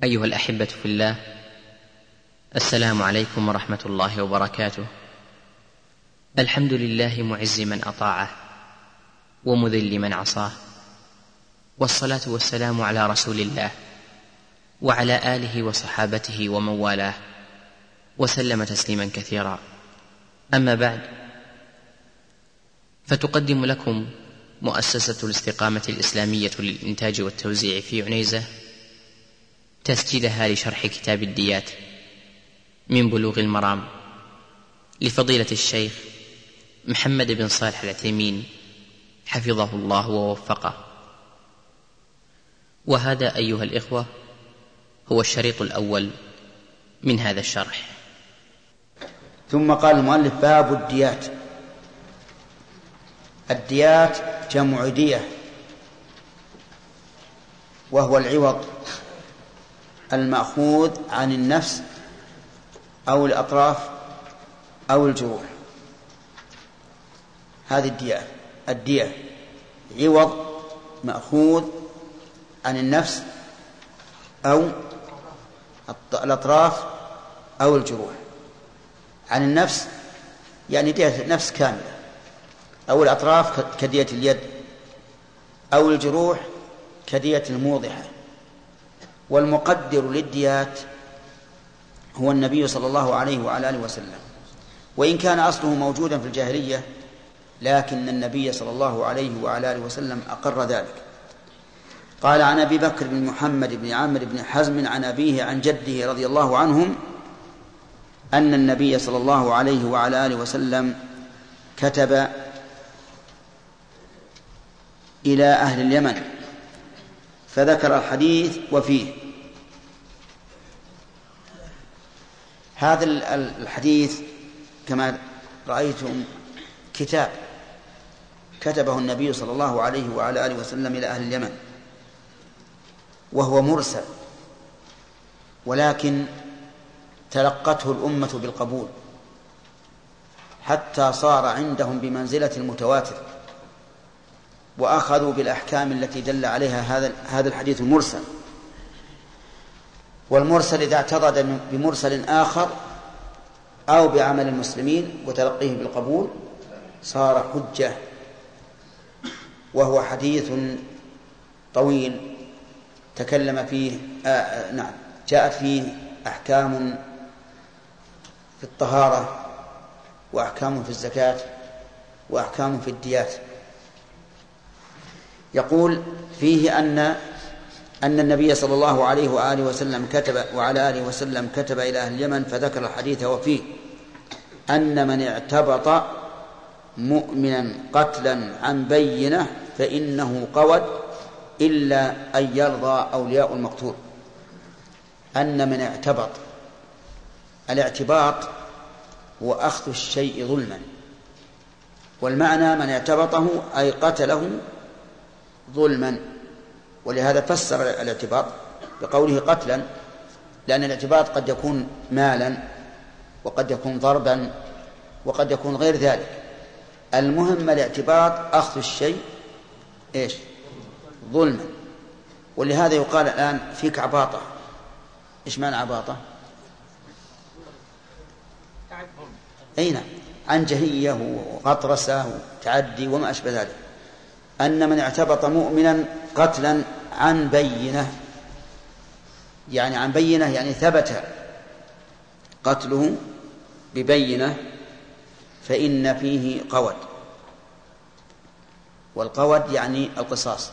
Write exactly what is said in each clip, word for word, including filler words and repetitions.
أيها الأحبة في الله، السلام عليكم ورحمة الله وبركاته. الحمد لله معز من أطاعه ومذل من عصاه، والصلاة والسلام على رسول الله وعلى آله وصحابته ومن والاه، وسلم تسليما كثيرا. أما بعد، فتقدم لكم مؤسسة الاستقامة الإسلامية للإنتاج والتوزيع في عنيزة تسجيلها لشرح كتاب الديات من بلوغ المرام لفضيلة الشيخ محمد بن صالح العثيمين حفظه الله ووفقه. وهذا أيها الإخوة هو الشريط الأول من هذا الشرح. ثم قال المؤلف: باب الديات. الديات جمع دية، وهو العوض المأخوذ عن النفس أو الأطراف أو الجروح. هذه الدية الدية عوض مأخوذ عن النفس أو الأطراف أو الجروح. عن النفس يعني دية نفس كاملة، أو الأطراف كدية اليد، أو الجروح كدية الموضحة. والمقدر للديات هو النبي صلى الله عليه وعلى آله وسلم، وإن كان أصله موجودا في الجاهلية، لكن النبي صلى الله عليه وعلى آله وسلم أقر ذلك. قال: عن أبي بكر بن محمد بن عامر بن حزم عن أبيه عن جده رضي الله عنهم أن النبي صلى الله عليه وعلى آله وسلم كتب إلى أهل اليمن فذكر الحديث وفيه. هذا الحديث كما رأيتم كتاب كتبه النبي صلى الله عليه وعلى آله وسلم إلى أهل اليمن، وهو مرسل، ولكن تلقته الأمة بالقبول حتى صار عندهم بمنزلة المتواتر، وأخذوا بالأحكام التي دل عليها هذا هذا الحديث المرسل. والمرسل إذا اعتضد بمرسل آخر أو بعمل المسلمين وتلقيه بالقبول صار حجة. وهو حديث طويل تكلم فيه آه نعم جاءت فيه أحكام في الطهارة، وأحكام في الزكاة، وأحكام في الديات. يقول فيه أن أن النبي صلى الله عليه وآله وسلم كتب وعلى آله وسلم كتب إلى أهل اليمن فذكر الحديث وفيه أن من اعتبط مؤمنا قتلا عن بينة فإنه قود إلا أن يرضى أولياء المقتول. أن من اعتبط، الاعتباط هو أخذ الشيء ظلما، والمعنى من اعتبطه أي قتله ظلما. ولهذا فسر الاعتباط بقوله قتلا، لأن الاعتباط قد يكون مالا، وقد يكون ضربا، وقد يكون غير ذلك. المهم الاعتباط أخذ الشيء إيش؟ ظلما. ولهذا يقال الآن فيك عباطة. إيش معنى عباطة؟ أين؟ عنجهية وغطرسة وتعدي وما أشبه ذلك. أن من اعتبط مؤمنا قتلا عن بينة، يعني عن بينة يعني ثبت قتله ببينة، فإن فيه قود. والقود يعني القصاص،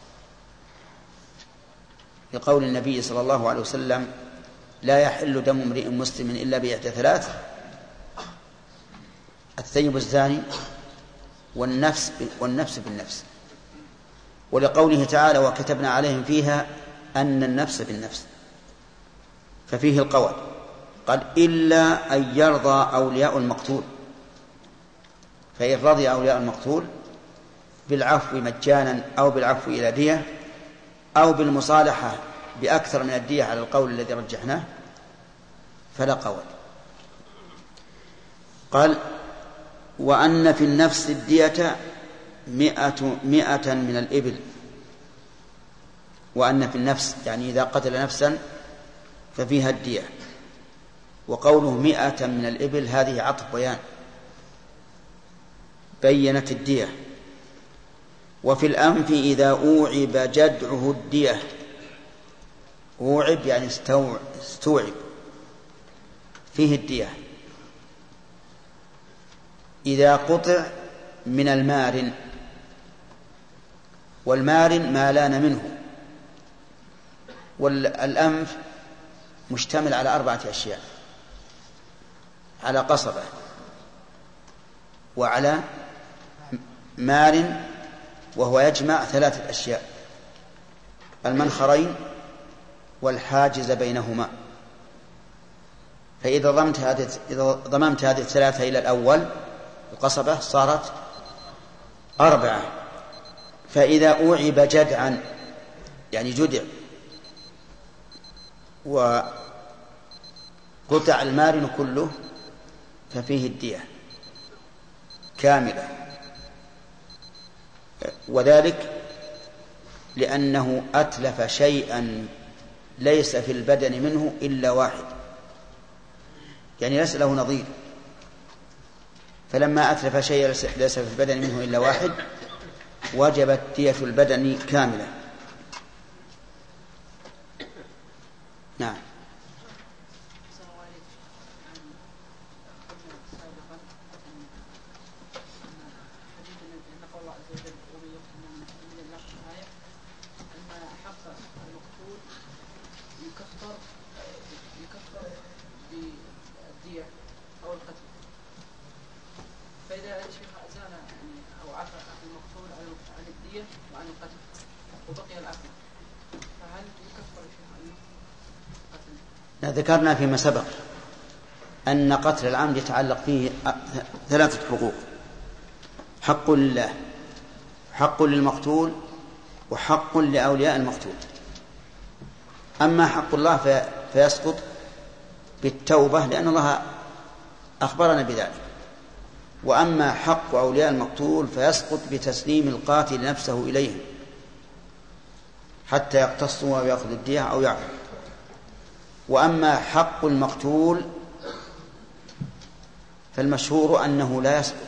لقول النبي صلى الله عليه وسلم: لا يحل دم امرئ مسلم إلا بإحدى ثلاث: الثيب الزاني، والنفس والنفس بالنفس. ولقوله تعالى: وكتبنا عليهم فيها أن النفس بالنفس، ففيه القود. قال: إلا أن يرضى أولياء المقتول. فإن رضي أولياء المقتول بالعفو مجانا أو بالعفو إلى دية أو بالمصالحة بأكثر من الدية على القول الذي رجحناه فلا قود. قال: وأن في النفس الدية مئة, مئة من الإبل. وأن في النفس يعني إذا قتل نفسا ففيها الدية. وقوله مئة من الإبل هذه عطف بيان، بينت الدية. وفي الأنف إذا أوعب جدعه الدية، أوعب يعني استوعب، فيه الدية. إذا قطع من المارن، والمارن ما لان منه. والأنف مشتمل على أربعة أشياء: على قصبة، وعلى مارن وهو يجمع ثلاثة أشياء: المنخرين والحاجز بينهما. فإذا ضممت هذه إذا ضممت هذه الثلاثة إلى الأول القصبة صارت أربعة. فإذا أوعب جدعا يعني جدع وقطع المارن كله ففيه الدية كاملة، وذلك لأنه أتلف شيئا ليس في البدن منه إلا واحد، يعني ليس له نظير. فلما أتلف شيئا ليس في البدن منه إلا واحد وجبت دية البدن كاملة. نعم. ذكرنا فيما سبق أن قتل العمد يتعلق فيه ثلاثة حقوق: حق لله، حق للمقتول، وحق لأولياء المقتول. أما حق الله في فيسقط بالتوبة لأن الله أخبرنا بذلك، وأما حق أولياء المقتول فيسقط بتسليم القاتل نفسه إليهم حتى يقتصوا ويأخذ الدية أو يعفو. وأما حق المقتول فالمشهور أنه لا يسقط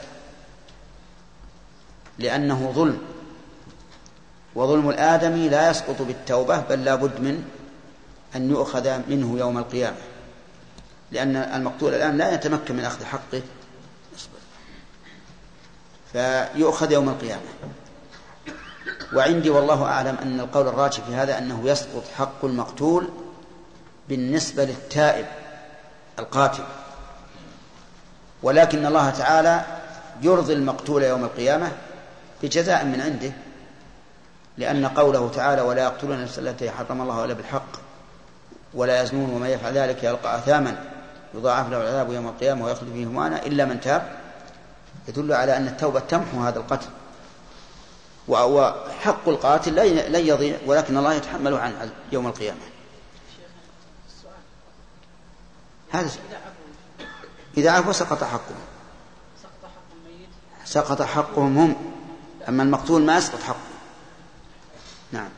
لأنه ظلم، وظلم الآدمي لا يسقط بالتوبة بل لا بد من أن يؤخذ منه يوم القيامة، لأن المقتول الآن لا يتمكن من أخذ حقه فيؤخذ يوم القيامة. وعندي والله أعلم أن القول الراجح في هذا أنه يسقط حق المقتول بالنسبة للتائب القاتل، ولكن الله تعالى يرضي المقتول يوم القيامة بجزاء من عنده، لأن قوله تعالى: ولا يقتلون النفس التي حرم الله إلا بالحق ولا يزنون وما يفعل ذلك يلقى أثاما يضاعف له العذاب يوم القيامة ويخلد فيه مهانا إلا من تاب، يدل على أن التوبة تمحو هذا القتل. وحق القاتل لن يضيع، ولكن الله يتحمله عنه يوم القيامة. هذا إذا عفوا سقط حقهم، سقط حقهم هم، أما المقتول ما يسقط حقه. نعم.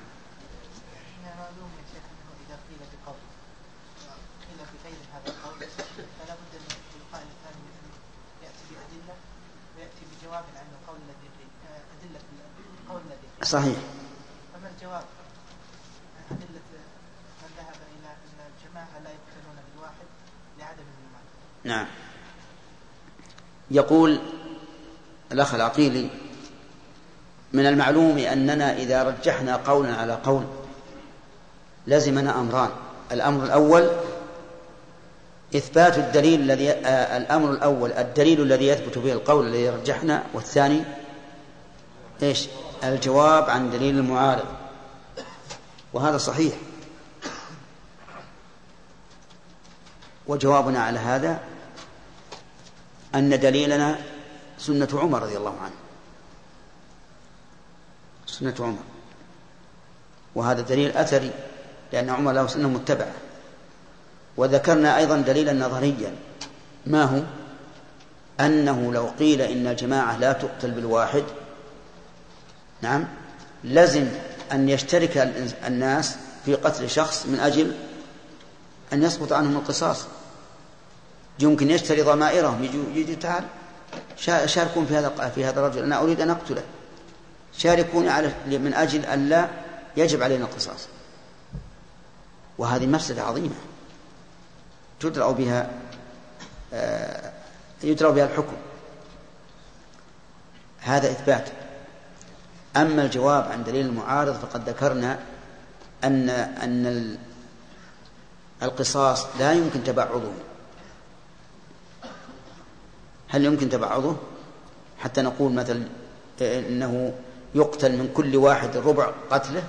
صحيح. أما الجواب أدلة من ذهب إلى أن الجماعة لا يقتلون بالواحد لعدم الإيمان. نعم. يقول الأخ العقيلي: من المعلوم أننا إذا رجحنا قولا على قول لزمنا أمران: الأمر الأول إثبات الدليل الذي آه الأمر الأول الدليل الذي يثبت به القول الذي رجحنا، والثاني إيش؟ الجواب عن دليل المعارض. وهذا صحيح. وجوابنا على هذا أن دليلنا سنة عمر رضي الله عنه، سنة عمر، وهذا دليل أثري لأن عمر له سنة متبعة. وذكرنا أيضا دليلا نظريا، ما هو؟ أنه لو قيل إن الجماعة لا تقتل بالواحد، نعم، لازم أن يشترك الناس في قتل شخص من أجل أن يسقط عنهم القصاص. يمكن يشتري ضمائرهم، يجي تعال شاركون في هذا في هذا الرجل، أنا أريد أن أقتله، شاركوني على من أجل أن لا يجب علينا القصاص. وهذه مفسدة عظيمة تدرأ بها يدرأ بها الحكم. هذا إثبات. أما الجواب عن دليل المعارض فقد ذكرنا أن أن القصاص لا يمكن تبعضه. هل يمكن تبعضه حتى نقول مثلا إنه يقتل من كل واحد ربع قتله؟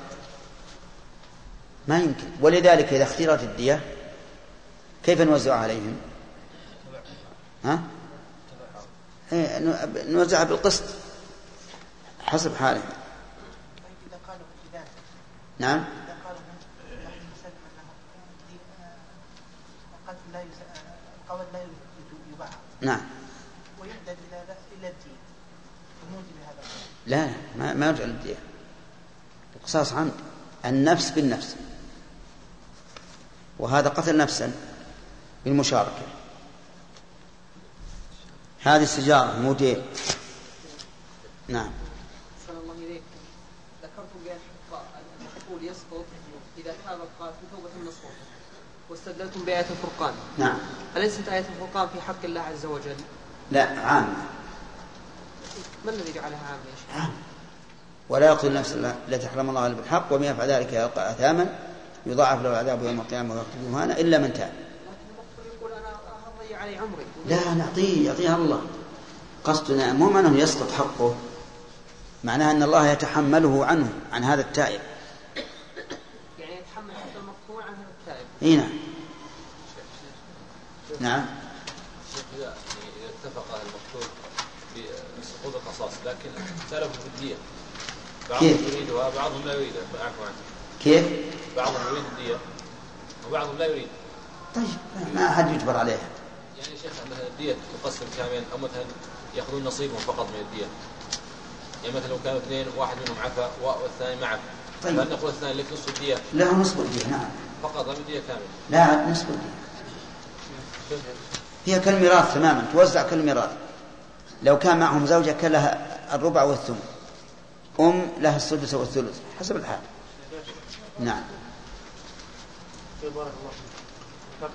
ما يمكن. ولذلك إذا اختيرت الدية كيف نوزع عليهم؟ ها؟ نوزعها بالقسط حسب حالهم. نعم. إذا قالوا نسلم أنه القتل لا القول لا يباع. نعم. ويحدد إلى إلى الدين بموجب هذا. لا ما ما يرجع للدية. القصاص عمد، النفس بالنفس، وهذا قتل نفسا بالمشاركة. هذه السجارة موديل. نعم. صلى الله إليك. ذكرت بأن المحقول يسقط إذا كان القاتل توبة نصوح، واستدللتم بآية الفرقان. نعم. أليست آية الفرقان في حق الله عز وجل؟ لا، عام. ما الذي جعلها عام يا شيخ؟ عام. ولا يقتل النفس التي حرم الله بالحق ومن يفعل ذلك يلقى أثاما يضاعف له العذاب يوم القيامة ويخلد مهانا إلا من تاب. يقول أنا أضيع علي عمري. لا، نعطيه يعطيها الله. قصدنا مو معناه يسقط حقه، معناه أن الله يتحمله عنه عن هذا التائب. يعني يتحمل حتى المقطوع عن هذا التائب. إيه نعم. نعم. إذا اتفق المقتول بسقوط القصاص لكن اختلفوا في الدية، بعضهم يريدها وبعضهم لا يريدها. عفوا عنه. كيف؟ بعضهم يريد الدية وبعضهم لا يريد. طيب ما أحد يجبر عليها. يعني شيخ مثلا الدية تقسم كاملا أو مثلا يأخذون نصيبهم فقط من الدية. يعني مثلا لو كانوا اثنين واحد منهم عفا والثاني ما عفا. طيب. فهل نقول الثاني لك نصف الدية؟ له نصف الدية. نعم. فقط لا الدية كاملة. لا، نصف الدية. هي كالميراث تماما، توزع كالميراث. لو كان معهم زوجة كان لها الربع والثمن، أم لها السدس والثلث حسب الحال. نعم. بارك الله فيك.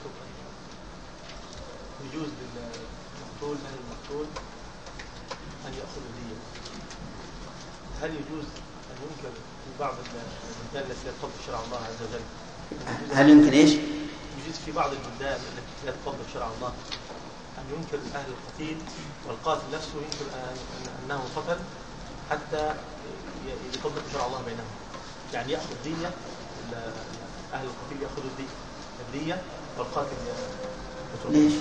يجوز للمقتول أهل المقتول أن يأخذ الدية. هل يجوز أن ينكر في بعض البلدان التي لا تطبق شرع الله عز وجل؟ هل يمكن إيش؟ يجوز في بعض البلدان التي لا تطبق شرع الله أن ينكر أهل القتيل والقاتل نفسه ينكر أنه قتل حتى يطبق شرع الله بينهم. يعني يأخذ دية، أهل القتيل يأخذوا الدية والقاتل يأخذ. ليش؟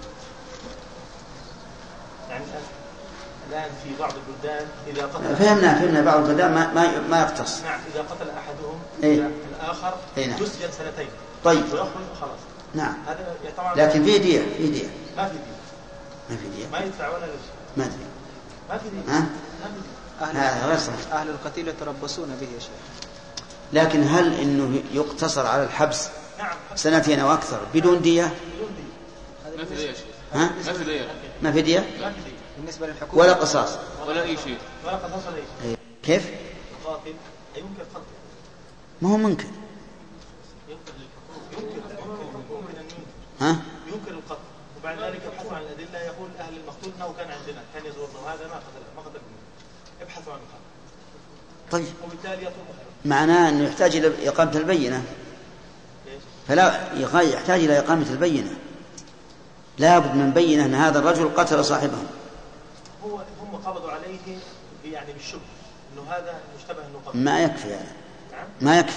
يعني الآن في بعض البلدان إذا قتل فهمنا فهمنا بعض البلدان ما ما ما يقتص. نعم. إذا قتل أحدهم إيه؟ الآخر إيه نعم. يسجن سنتين. طيب. ويخرج خلاص. نعم. هذا طبعا. لكن في دية في دية. ما في دية. ما في دية. ما يدفع ولا شيء. ما أدري. ما في دية. ها؟ ما في دية. هذا غير صحيح. أهل القتيل يتربصون به يا شيخ. لكن هل إنه يقتصر على الحبس نعم. سنتين أو أكثر بدون دية؟ بدون دية. ما في دية. ها؟ ما في دية. ما في دية؟ ما في دية. بالنسبة للحكومة ولا قصاص ولا أي شيء. ولا قصاص ولا أي شيء. كيف؟ القاتل ينكر قتله. ما هو منكر. ينكر للحكومة. ينكر الحكومة من المنكر. ها؟ ينكر القتل. وبعد ذلك يبحثوا عن الأدلة. يقول أهل المقتول أنه كان عندنا كان يزورنا وهذا ما قتل ما قتل منه. ابحثوا عن القتل. طيب. وبالتالي يطلب. معناه أنه يحتاج إلى إقامة البينة. فلا يحتاج إلى إقامة البينة. لا بد من بينة أن هذا الرجل قتل صاحبه. هو هم قبضوا عليه يعني بالشبه إنه هذا مشتبه إنه قتل. ما يكفي هذا. نعم. ما يكفي.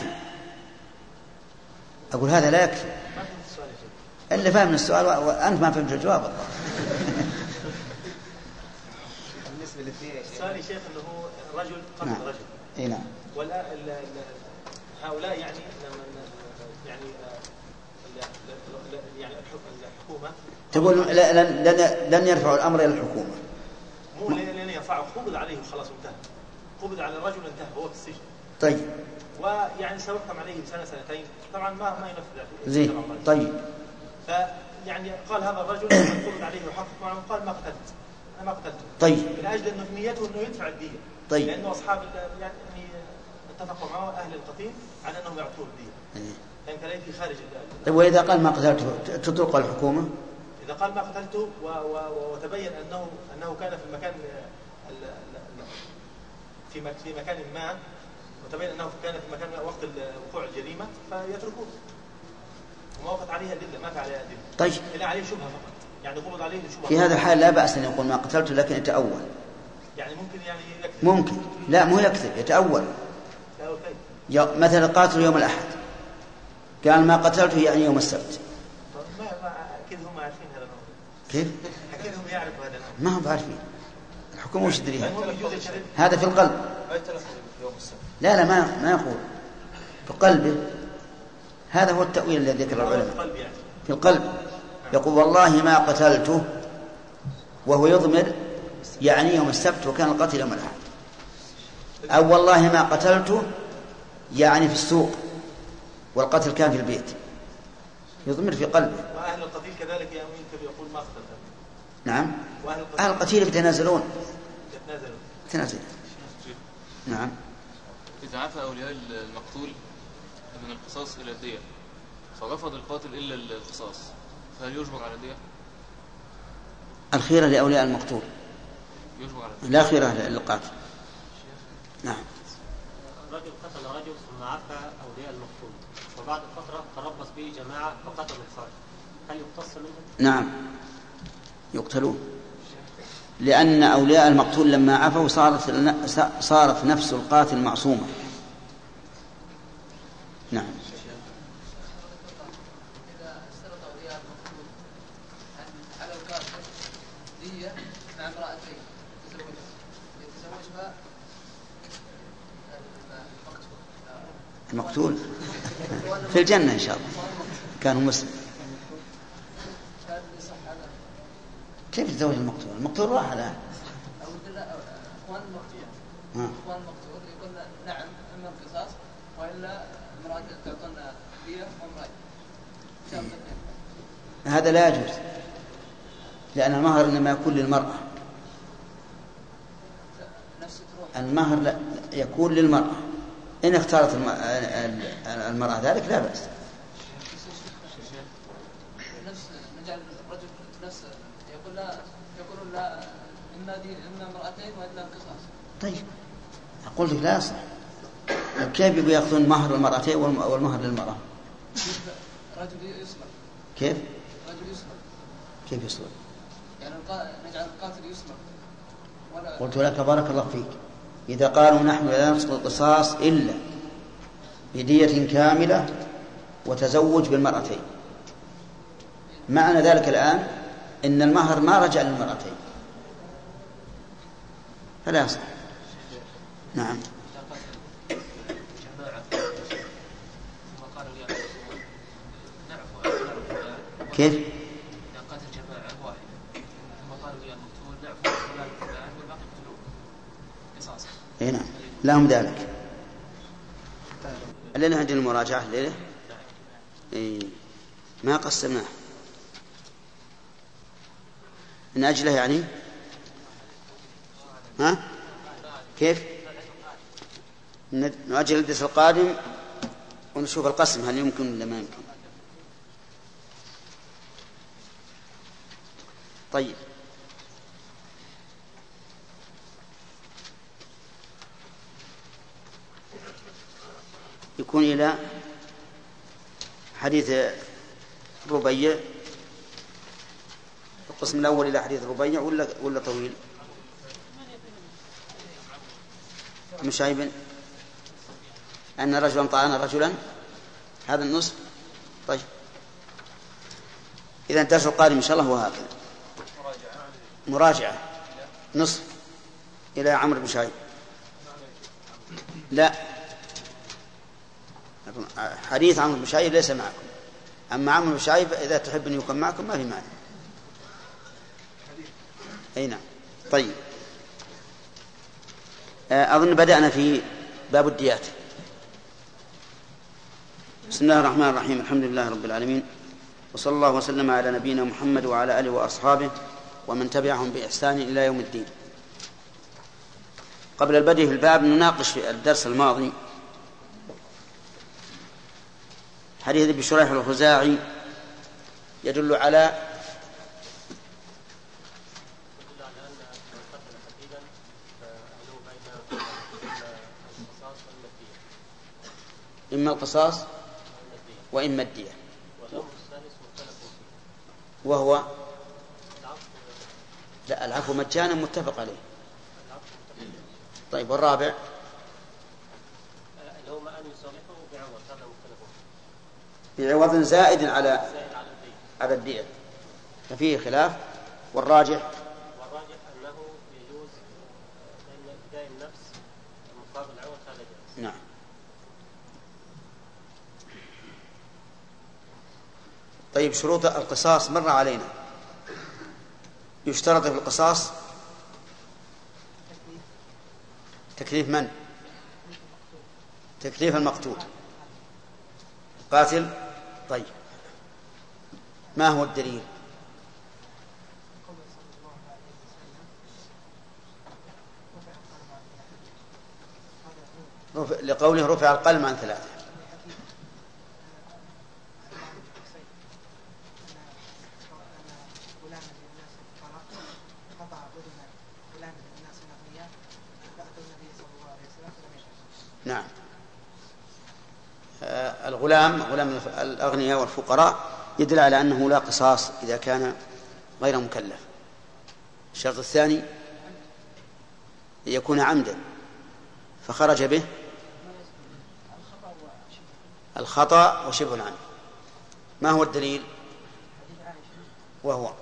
أقول هذا لا يكفي. ما فهمت السؤال يا شيخ. إلا فهم السؤال وأنت ما فهمت الجواب الله. بالنسبة للدية السؤال يا شيخ إنه هو رجل قتل نعم. رجل. إيه نعم. ولا هؤلاء يعني يعني يعني الحكومة تقول لن لن يرفعوا الأمر إلى الحكومة. مو لن يرفعوا. قبض عليه وخلاص انتهى. قبض على الرجل انتهى هو في السجن. طيب. ويعني سيحكم عليه سنة سنتين، طبعا ما ما ينفذ. زين طيب. فيعني قال هذا الرجل يقول عليه يحقق معه، قال ما قتلت، أنا ما قتلته. طيب. من أجل أنه نيته أنه يدفع الدية. طيب. لأنه أصحاب يعني اتفقوا معه أهل القتيل على أنهم يعطوه الدية. إيه. كان كان في خارج الدية. طيب وإذا قال ما قتلته تطلق الحكومة؟ إذا قال ما قتلته وتبين أنه أنه كان في المكان في في مكان ما، وتبين أنه كان في مكان وقت وقوع الجريمة، فيتركوه. وما وقت عليها أدلة، ما في عليها أدلة. طيب. إلا عليه شبهة فقط، يعني قبض عليه شبهة. في هذا الحال لا بأس أن يقول ما قتلته لكن يتأول. يعني ممكن يعني يكذب. ممكن، لا مو يكذب، يتأول. مثلا قاتل يوم الأحد، قال ما قتلته يعني يوم السبت. ما أكيد هم عارفين هذا الأمر. كيف؟ أكيد هم يعرفوا هذا الأمر. ما هم عارفين. الحكومة وش تدريها؟ هذا في القلب. لا لا ما ما يقول في قلبه. هذا هو التأويل الذي ذكر العلماء. في القلب يقول والله ما قتلته، وهو يضمر يعني يوم السبت وكان القتل يوم الأحد. أو والله ما قتلته يعني في السوق والقتل كان في البيت، يضمر في قلبه. وأهل القتيل كذلك يمكن يقول ما قتلته. نعم. أهل القتيل يتنازلون. يتنازلون. يتنازلون. نعم. إذا عفى أولياء المقتول من القصاص إلى الدية فرفض القاتل إلا القصاص، فهل يجبر على الدية؟ الخيرة لأولياء المقتول، يجبر على الدية. لا خيرة للقاتل. نعم. رجل قتل رجل ثم عفى أولياء المقتول، وبعد فترة تربص به جماعة فقتلوا الفاعل، هل يقتص منهم؟ نعم يقتلون، لأن أولياء المقتول لما عفوا صارت صارت نفس القاتل معصومة. نعم. إذا اشترط أولياء المقتول أن على القاتل دية مع امرأتين يتزوجها المقتول في الجنة إن شاء الله كانوا مسلم. كيف يتزوج المقتول؟ المقتول راح الآن. أخوان المقتول أخوان المقتول يقول نعم إما القصاص وإلا امرأة تعطينا دية وامرأة. هذا لا يجوز، لأن المهر إنما يكون للمرأة. المهر لا يكون للمرأة، إن اختارت المرأة ذلك لا بأس. نفس نجعل الرجل نفس يقول لا يقول لا إما دين إما امرأتين وإلا القصاص. طيب أقول لك لا يصح. كيف يبغوا يأخذون مهر المرأتين والمهر للمرأة؟ رجل يصلح. كيف؟ رجل يصلح. كيف يصلح؟ يعني نجعل القاتل يصلح. قلت لك بارك الله فيك، إذا قالوا نحن لا نسقط القصاص إلا بدية كاملة وتزوج بالمرأتين، معنى ذلك الآن إن المهر ما رجع للمرأتين، فلا يصح. نعم. كيف؟ إذا قتل جماعة واحدة ثم قالوا يا مقتول نعفو فلان فلان والباقي يقتلون قصاصا. إيه نعم لهم ذلك. لنا عندنا المراجعة الليلة. إيه ما قسمناه من أجله يعني. ها كيف؟ نؤجل الدرس القادم ونشوف القسم هل يمكن ولا ما يمكن. طيب يكون إلى حديث ربيع القسم الأول إلى حديث ربيع ولا ولا طويل؟ مشايب أن رجلا طعن رجلا هذا النصف. طيب إذا الدرس القادم إن شاء الله هو هكذا مراجعة نصف إلى عمرو بن شعيب. لا حديث عمرو بن شعيب ليس معكم، أما عمرو بن شعيب إذا تحب أن يكون معكم ما في معنى. أي نعم. طيب أظن بدأنا في باب الديات. بسم الله الرحمن الرحيم. الحمد لله رب العالمين، وصلى الله وسلم على نبينا محمد وعلى آله وأصحابه ومن تبعهم بإحسان إلى يوم الدين. قبل البدء في الباب نناقش في الدرس الماضي حديث ابي شريح الخزاعي يدل على إما القصاص وإما الدية، وهو لا العفو مجانا متفق عليه. طيب والرابع بعوض زائد على على الدية، ففيه خلاف. والراجح والراجح أنه يجوز أن إبداء النفس مقابل العوض هذا جائز. نعم. طيب شروط القصاص مر علينا. يشترط في القصاص تكليف من؟ تكليف المقتول قاتل. طيب ما هو الدليل؟ لقوله رفع القلم عن ثلاثة. نعم. آه الغلام غلام الأغنياء والفقراء يدل على أنه لا قصاص إذا كان غير مكلف. الشرط الثاني يكون عمدا فخرج به الخطأ وشبه العمد. ما هو الدليل؟ وهو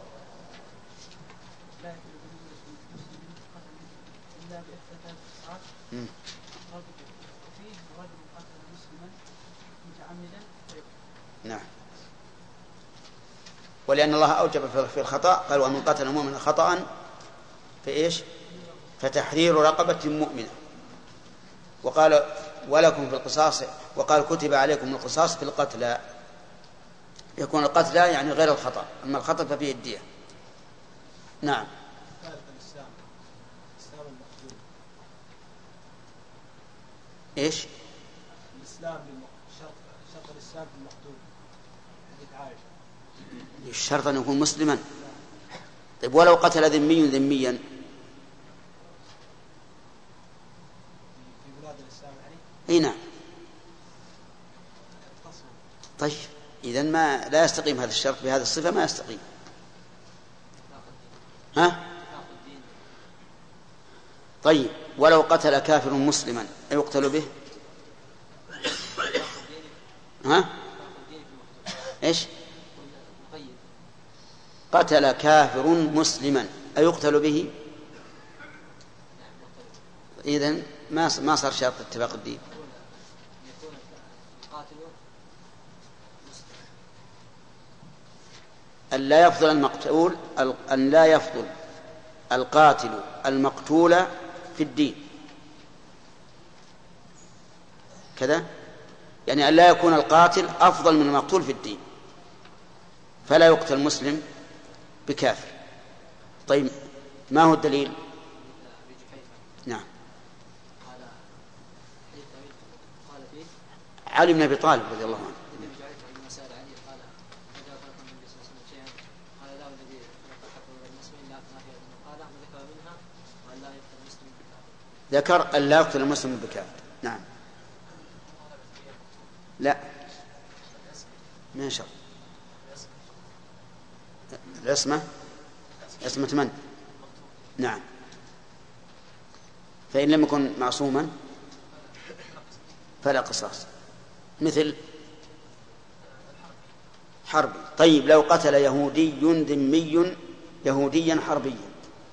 م. نعم. ولأن الله أوجب في الخطأ قال ومن قتل مؤمنا خطأ فإيش؟ فتحرير رقبة مؤمنة. وقال ولكم في القصاص، وقال كتب عليكم القصاص في القتلى. يكون القتلى يعني غير الخطأ، أما الخطأ ففيه الدية. نعم. إيش؟ الإسلام شرط شرط الإسلام في المقتول حديث عائشة. الشرط أن يكون مسلما. طيب ولو قتل ذمي ذميا في بلاد الإسلام يعني؟ أي نعم. طيب إذن ما لا يستقيم هذا الشرط بهذه الصفة، ما يستقيم. ها؟ طيب ولو قتل كافر مسلما أيقتل به؟ ها؟ إيش؟ قتل كافر مسلما أيقتل به؟ إذن ما ما صار شرط اتفاق الدين. أن لا يفضل المقتول أن لا يفضل القاتل المقتول في الدين كذا، يعني أن لا يكون القاتل أفضل من المقتول في الدين، فلا يقتل مسلم بكافر. طيب ما هو الدليل؟ نعم. علي بن أبي طالب رضي الله عنه. ذكر أن لا يقتل المسلم بكافر. نعم. لا ما شرط. العصمة عصمة من؟ نعم. فإن لم يكن معصوما فلا قصاص، مثل حربي. طيب لو قتل يهودي ذمي يهوديا حربيا،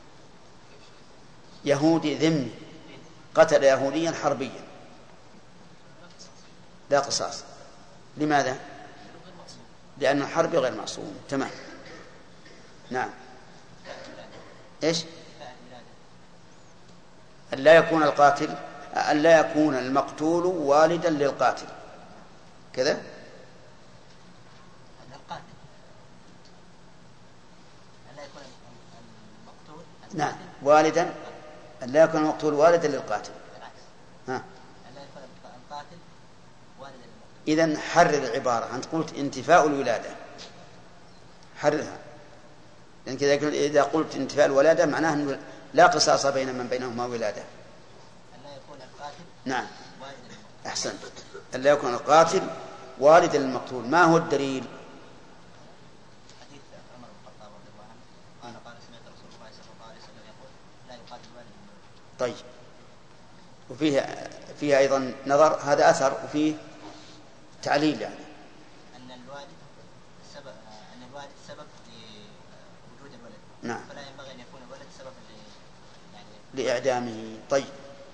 يهودي ذمي قتل يهوديا حربيا لا قصاص. لماذا؟ لأن الحرب غير معصوم. تمام. نعم. إيش؟ أن لا يكون القاتل أن لا يكون المقتول والدا للقاتل كذا. نعم والدا أن لا يكون المقتول والدا للقاتل. ها إذن حرر العبارة. أنت قلت انتفاء الولادة، حررها، لأن كذا إذا قلت انتفاء الولادة معناه أنه لا قصاص بين من بينهما ولادة. نعم أحسن، أن لا يكون القاتل والدا للمقتول. ما هو الدليل؟ طيب، وفيه فيه أيضا نظر، هذا أثر وفيه تعليل يعني أن الوالد سبب أن الوالد سبب لوجود الولد. نعم. فلا ينبغي أن يكون الولد سببا يعني لإعدامه. طيب،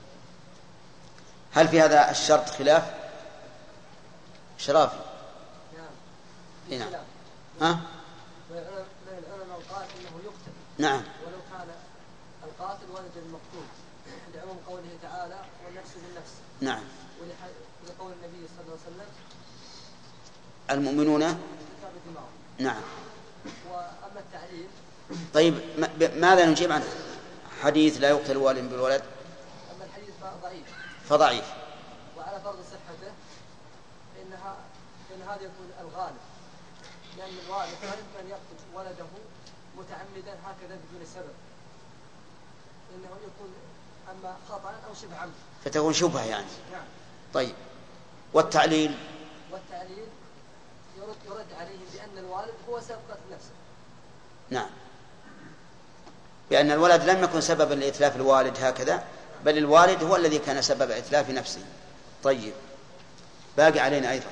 هل في هذا الشرط خلاف؟ شرافي. نعم. نعم. ها؟ العلماء القاتل أنه يقتل. نعم. ولو كان القاتل والد المقتول لعموم قوله تعالى والنفس بالنفس. نعم. ولقول النبي صلى الله عليه وسلم المؤمنون. نعم. وأما التعليل. طيب، ماذا نجيب عن حديث لا يقتل والد بالولد؟ أما الحديث ضعيف. فضعيف. وعلى فرض صحته فإنها فإن هذا يكون الغالب، لأن الوالد لا يمكن أن يقتل ولده متعمدا هكذا بدون سبب، إنه يكون أما خطأ أو شبه عمد، فتكون شبهة يعني. نعم. طيب، والتعليل؟ والتعليل يرد, يرد عليه بأن الوالد هو سبب قتل نفسه. نعم، بأن الولد لم يكن سببا لإتلاف الوالد هكذا، بل الوالد هو الذي كان سبب إتلاف نفسه. طيب، باقي علينا أيضا.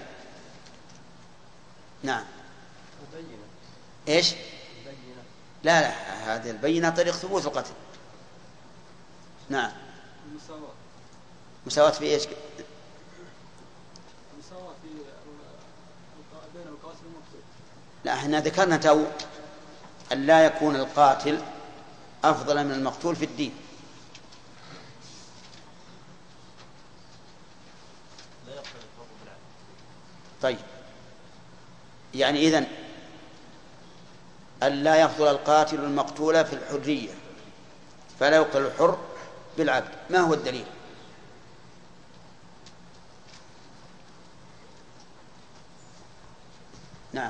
نعم. البينة. إيش؟ البينة. لا لا، هذه البينة طريق ثبوت القتل. نعم. المساواة. مساواة في إيش؟ المساواة في بين القاتل والمقتول. لا، احنا ذكرنا تو أن لا يكون القاتل أفضل من المقتول في الدين. طيب، يعني إذن أن لا يفضل القاتل المقتول في الحرية، فلا يقتل الحر بالعبد. ما هو الدليل؟ نعم.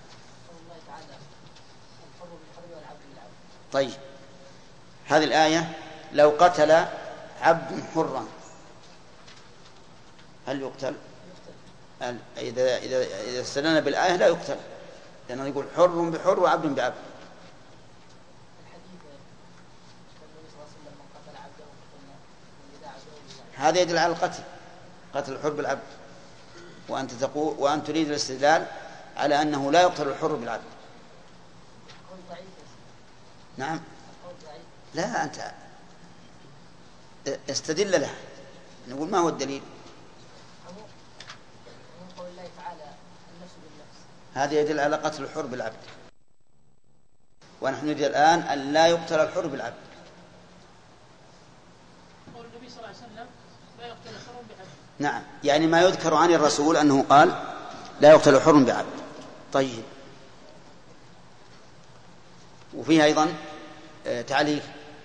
طيب، هذه الآية لو قتل عبد حرا هل يقتل؟ إذا إذا إذا استدلنا بالآية لا يقتل، لأنه يقول حر بحر وعبد بعبد. هذا يدل على القتل، قتل الحر بالعبد، وأنت تقول وأنت تريد الاستدلال على أنه لا يقتل الحر بالعبد. نعم. لا، أنت استدل له، نقول ما هو الدليل؟ هذا يدل على قتل الحر بالعبد، ونحن نريد الآن أن لا يقتل الحر بالعبد. قول النبي صلى الله عليه وسلم لا يقتل الحر بعبد. نعم، يعني ما يذكر عن الرسول أنه قال لا يقتل الحر بعبد. طيب، وفيها أيضا تعليق.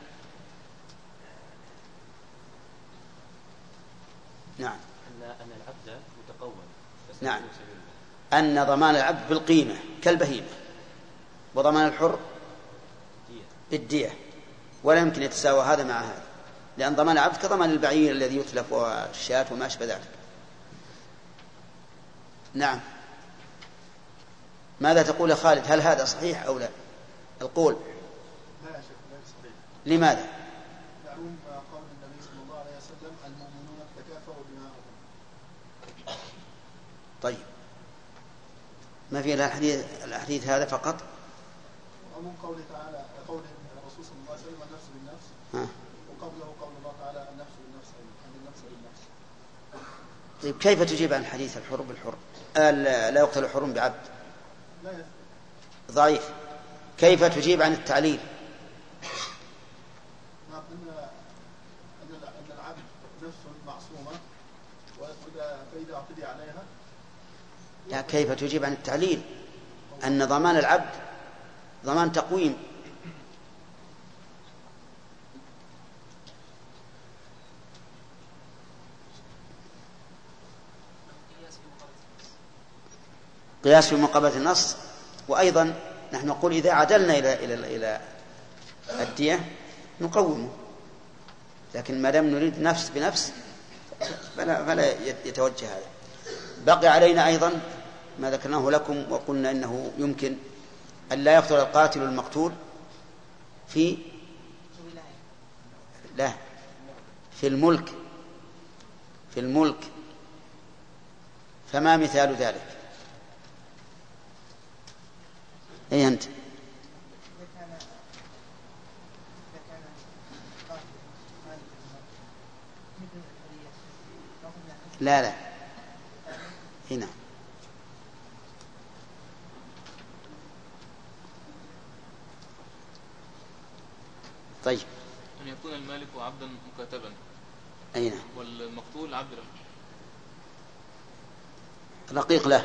نعم. أن العبد متقوم. نعم، أن ضمان العبد بالقيمة كالبهيمة، وضمان الحر بالدية، ولا يمكن يتساوى هذا مع هذا، لأن ضمان العبد كضمان البعير الذي يتلف والشاة وما أشبه ذلك. نعم. ماذا تقول يا خالد؟ هل هذا صحيح أو لا القول؟ لا يا شيخ، لا صحيح. لماذا؟ معلوم قول النبي صلى الله عليه وسلم المؤمنون تكافؤوا دماءهم. طيب، ما في إلا الحديث الحديث هذا فقط. ومن قوله تعالى قول الرسول صلى الله عليه وسلم النفس بالنفس. ها. وقبله قول الله تعالى النفس بالنفس أي النفس بالنفس. طيب، كيف تجيب عن حديث الحر بالحر؟ لا يقتل الحر بعبد. لا يثبت. ضعيف. كيف تجيب عن التعليل؟ نعم، أن أن العبد نفس معصومة، وإذا فإذا اعتدي عليها. لا، كيف تجيب عن التعليل أن ضمان العبد ضمان تقويم؟ قياس في مقابلة النص. وأيضا نحن نقول إذا عدلنا إلى إلى إلى الدية نقومه، لكن ما دام نريد نفس بنفس فلا, فلا يتوجه هذا. بقي علينا أيضا ما ذكرناه لكم وقلنا إنه يمكن أن لا يقتل القاتل المقتول في لا في الملك في الملك فما مثال ذلك؟ أي أنت؟ لا لا هنا طيب أن يكون المالك عبدا مكاتبا. أين؟ والمقتول عبد رقيق له.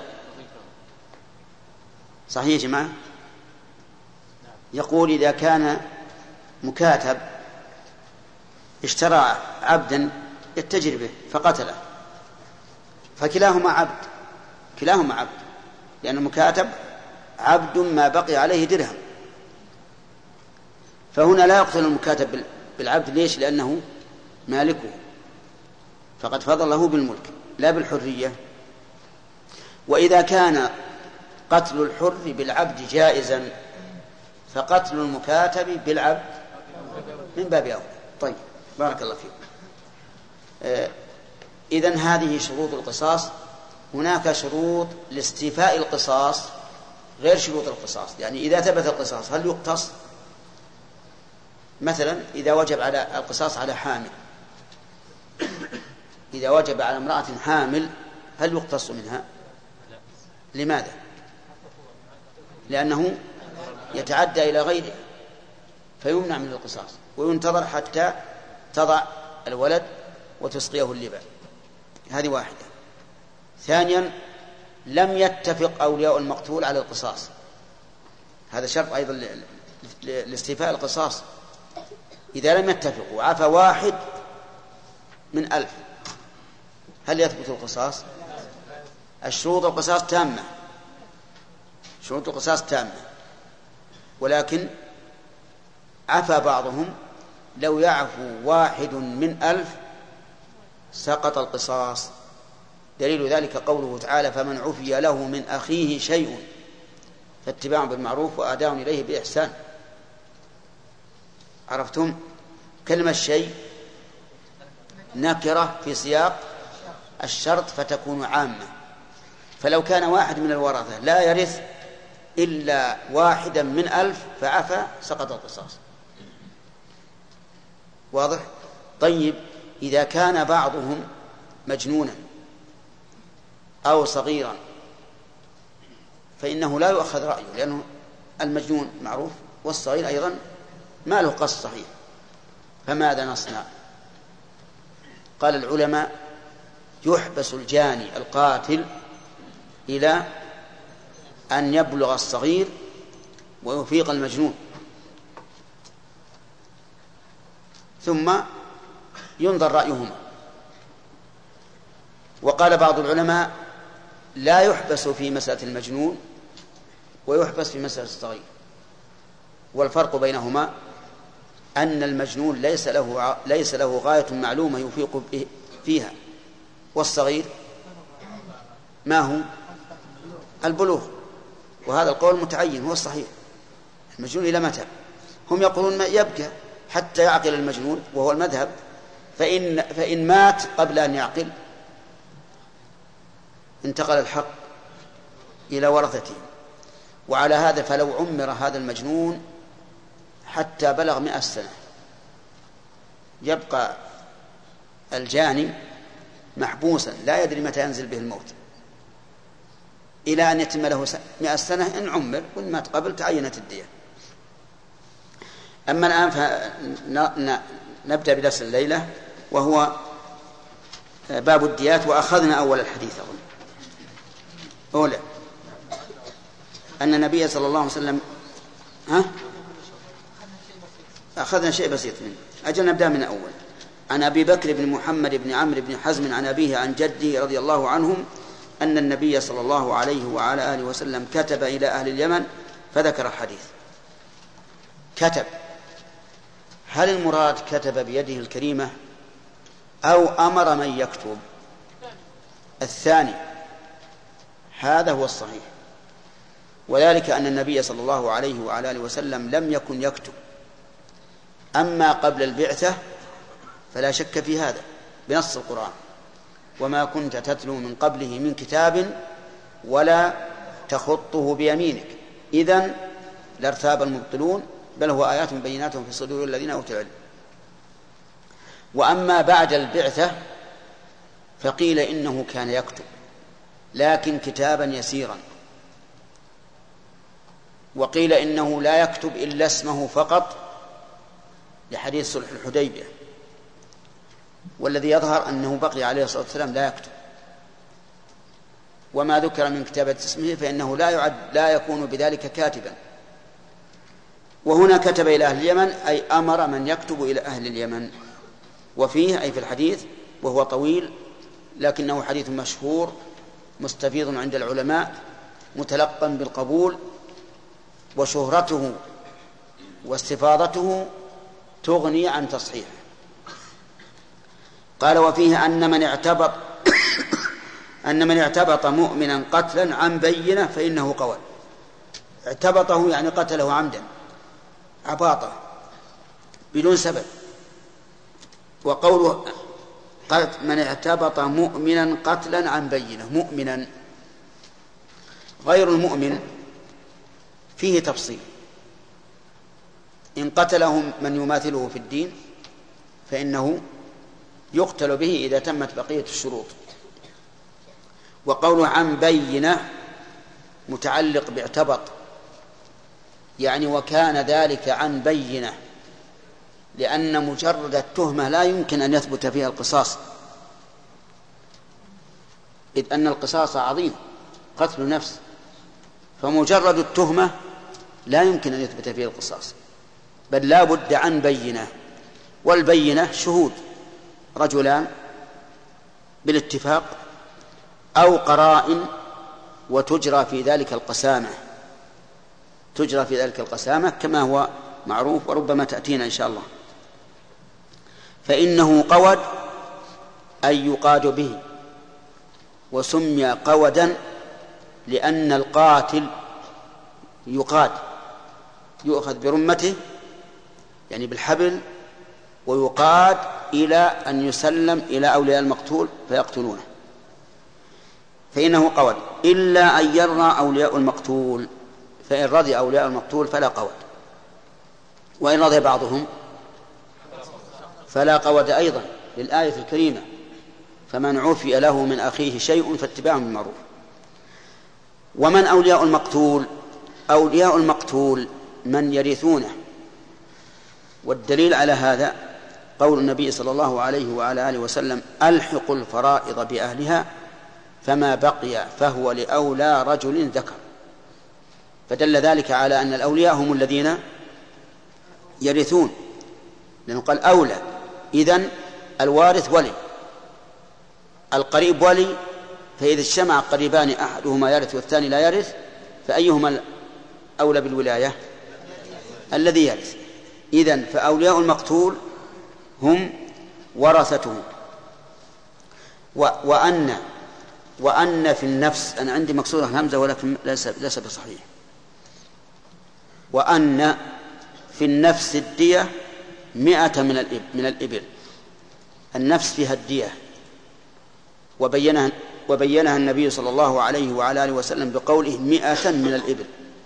صحيح يا جماعة؟ يقول إذا كان مكاتب اشترى عبدا يتجر به فقتله فكلاهما عبد، كلاهما عبد، لأن المكاتب عبد ما بقي عليه درهم، فهنا لا يقتل المكاتب بالعبد. ليش؟ لأنه مالكه فقد فضله بالملك لا بالحرية. وإذا كان قتل الحر بالعبد جائزا فقتل المكاتب بالعبد من باب أولى. طيب بارك الله فيكم. آه إذن هذه شروط القصاص. هناك شروط لاستيفاء القصاص غير شروط القصاص، يعني إذا ثبت القصاص هل يقتص؟ مثلا إذا وجب على القصاص على حامل، إذا وجب على امرأة حامل هل يقتص منها؟ لماذا؟ لأنه يتعدى إلى غيره فيمنع من القصاص وينتظر حتى تضع الولد وتسقيه اللبن. هذه واحدة. ثانيا لم يتفق أولياء المقتول على القصاص، هذا شرط أيضا لاستيفاء القصاص. إذا لم يتفقوا عفى واحد من ألف هل يثبت القصاص؟ الشروط القصاص تامة، شروط القصاص تامة، ولكن عفى بعضهم. لو يعفو واحد من ألف سقط القصاص. دليل ذلك قوله تعالى فمن عفي له من أخيه شيء فاتباع بالمعروف وأداء إليه بإحسان. عرفتم؟ كلمة شيء نكرة في سياق الشرط فتكون عامة. فلو كان واحد من الورثة لا يرث إلا واحدا من ألف فعفى سقط القصاص. واضح؟ طيب إذا كان بعضهم مجنونا أو صغيرا فإنه لا يؤخذ رأيه، لأنه المجنون معروف والصغير أيضا ما له قصد صحيح. فماذا نصنع؟ قال العلماء يحبس الجاني القاتل إلى أن يبلغ الصغير ويفيق المجنون، ثم ينظر رأيهما. وقال بعض العلماء لا يحبس في مسألة المجنون ويحبس في مسألة الصغير، والفرق بينهما أن المجنون ليس له ليس له غاية معلومة يفيق فيها، والصغير ما هو البلوغ، وهذا القول متعين هو الصحيح. المجنون إلى متى؟ هم يقولون ما يبقى حتى يعقل المجنون وهو المذهب، فإن, فإن مات قبل أن يعقل انتقل الحق إلى ورثته. وعلى هذا فلو عمر هذا المجنون حتى بلغ مئة سنة يبقى الجاني محبوسا لا يدري متى ينزل به الموت إلى أن يتم له مئة سنة إن عمر، وإن مات قبل تعينت الدية. أما الآن فنبدأ بدرس الليلة وهو باب الديات. وأخذنا أول الحديث أظن أولى أن النبي صلى الله عليه وسلم ها أخذنا شيء بسيط منه. أجل نبدأ من أول. عن أبي بكر بن محمد بن عمرو بن حزم عن أبيه عن جده رضي الله عنهم أن النبي صلى الله عليه وعلى آله وسلم كتب إلى أهل اليمن فذكر الحديث. كتب، هل المراد كتب بيده الكريمة أو أمر من يكتب؟ الثاني، هذا هو الصحيح، وذلك أن النبي صلى الله عليه وعلى آله وسلم لم يكن يكتب. أما قبل البعثة فلا شك في هذا بنص القرآن: وما كنت تتلو من قبله من كتاب ولا تخطه بيمينك إذن لارتاب المبطلون بل هو آيات بينات في صدور الذين أوتوا العلم. وأما بعد البعثة فقيل إنه كان يكتب لكن كتابا يسيرا، وقيل إنه لا يكتب إلا اسمه فقط لحديث صلح الحديبية، والذي يظهر أنه بقي عليه الصلاة والسلام لا يكتب، وما ذكر من كتابة اسمه فإنه لا يعد لا يكون بذلك كاتبا. وهنا كتب إلى أهل اليمن أي أمر من يكتب إلى أهل اليمن. وفيه أي في الحديث، وهو طويل لكنه حديث مشهور مستفيض عند العلماء متلقا بالقبول، وشهرته واستفاضته تغني عن تصحيحه. قال: وفيه أن من اعتبط أن من اعتبط مؤمنا قتلا عن بينة فإنه قول. اعتبطه يعني قتله عمدا، عباطة بدون سبب. وقوله من اعتبط مؤمنا قتلا عن بينة، مؤمنا غير المؤمن فيه تفصيل: إن قتله من يماثله في الدين فإنه يقتل به إذا تمت بقية الشروط. وقوله عن بينة متعلق باعتبط، يعني وكان ذلك عن بينة، لأن مجرد التهمة لا يمكن أن يثبت فيها القصاص، إذ أن القصاص عظيم، قتل نفس، فمجرد التهمة لا يمكن أن يثبت فيها القصاص، بل لا بد عن بينة. والبينة شهود رجلان بالاتفاق أو قرائن، وتجرى في ذلك القسامة تجرى في ذلك القسامة كما هو معروف، وربما تأتينا إن شاء الله. فإنه قود أي يقاد به، وسمي قودا لأن القاتل يقاد، يؤخذ برمته يعني بالحبل، ويقاد إلى أن يسلم إلى أولياء المقتول فيقتلونه. فإنه قود إلا أن يرضى أولياء المقتول، فإن رضي أولياء المقتول فلا قود، وإن رضي بعضهم فلا قود أيضا للآية الكريمة: فمن عفي له من أخيه شيء فاتباع بالمعروف. ومن أولياء المقتول؟ أولياء المقتول من يرثونه، والدليل على هذا قول النبي صلى الله عليه وعلى آله وسلم: ألحقوا الفرائض بأهلها فما بقي فهو لأولى رجل ذكر. فدل ذلك على أن الأولياء هم الذين يرثون، لأنه قال أولى، إذن الوارث ولي، القريب ولي، فإذا اجتمع قريبان أحدهما يرث والثاني لا يرث فأيهما أولى بالولاية؟ الذي يرث. إذن فأولياء المقتول هم ورثته. وأن وأن في النفس، أنا عندي مكسورة همزة ولكن ليس ليس بصحيح، وأن في النفس الدية مئة من الإبل من الإبل النفس فيها الدية، وبينها وبينها النبي صلى الله عليه وعلى آله وسلم بقوله مئة من الإبل،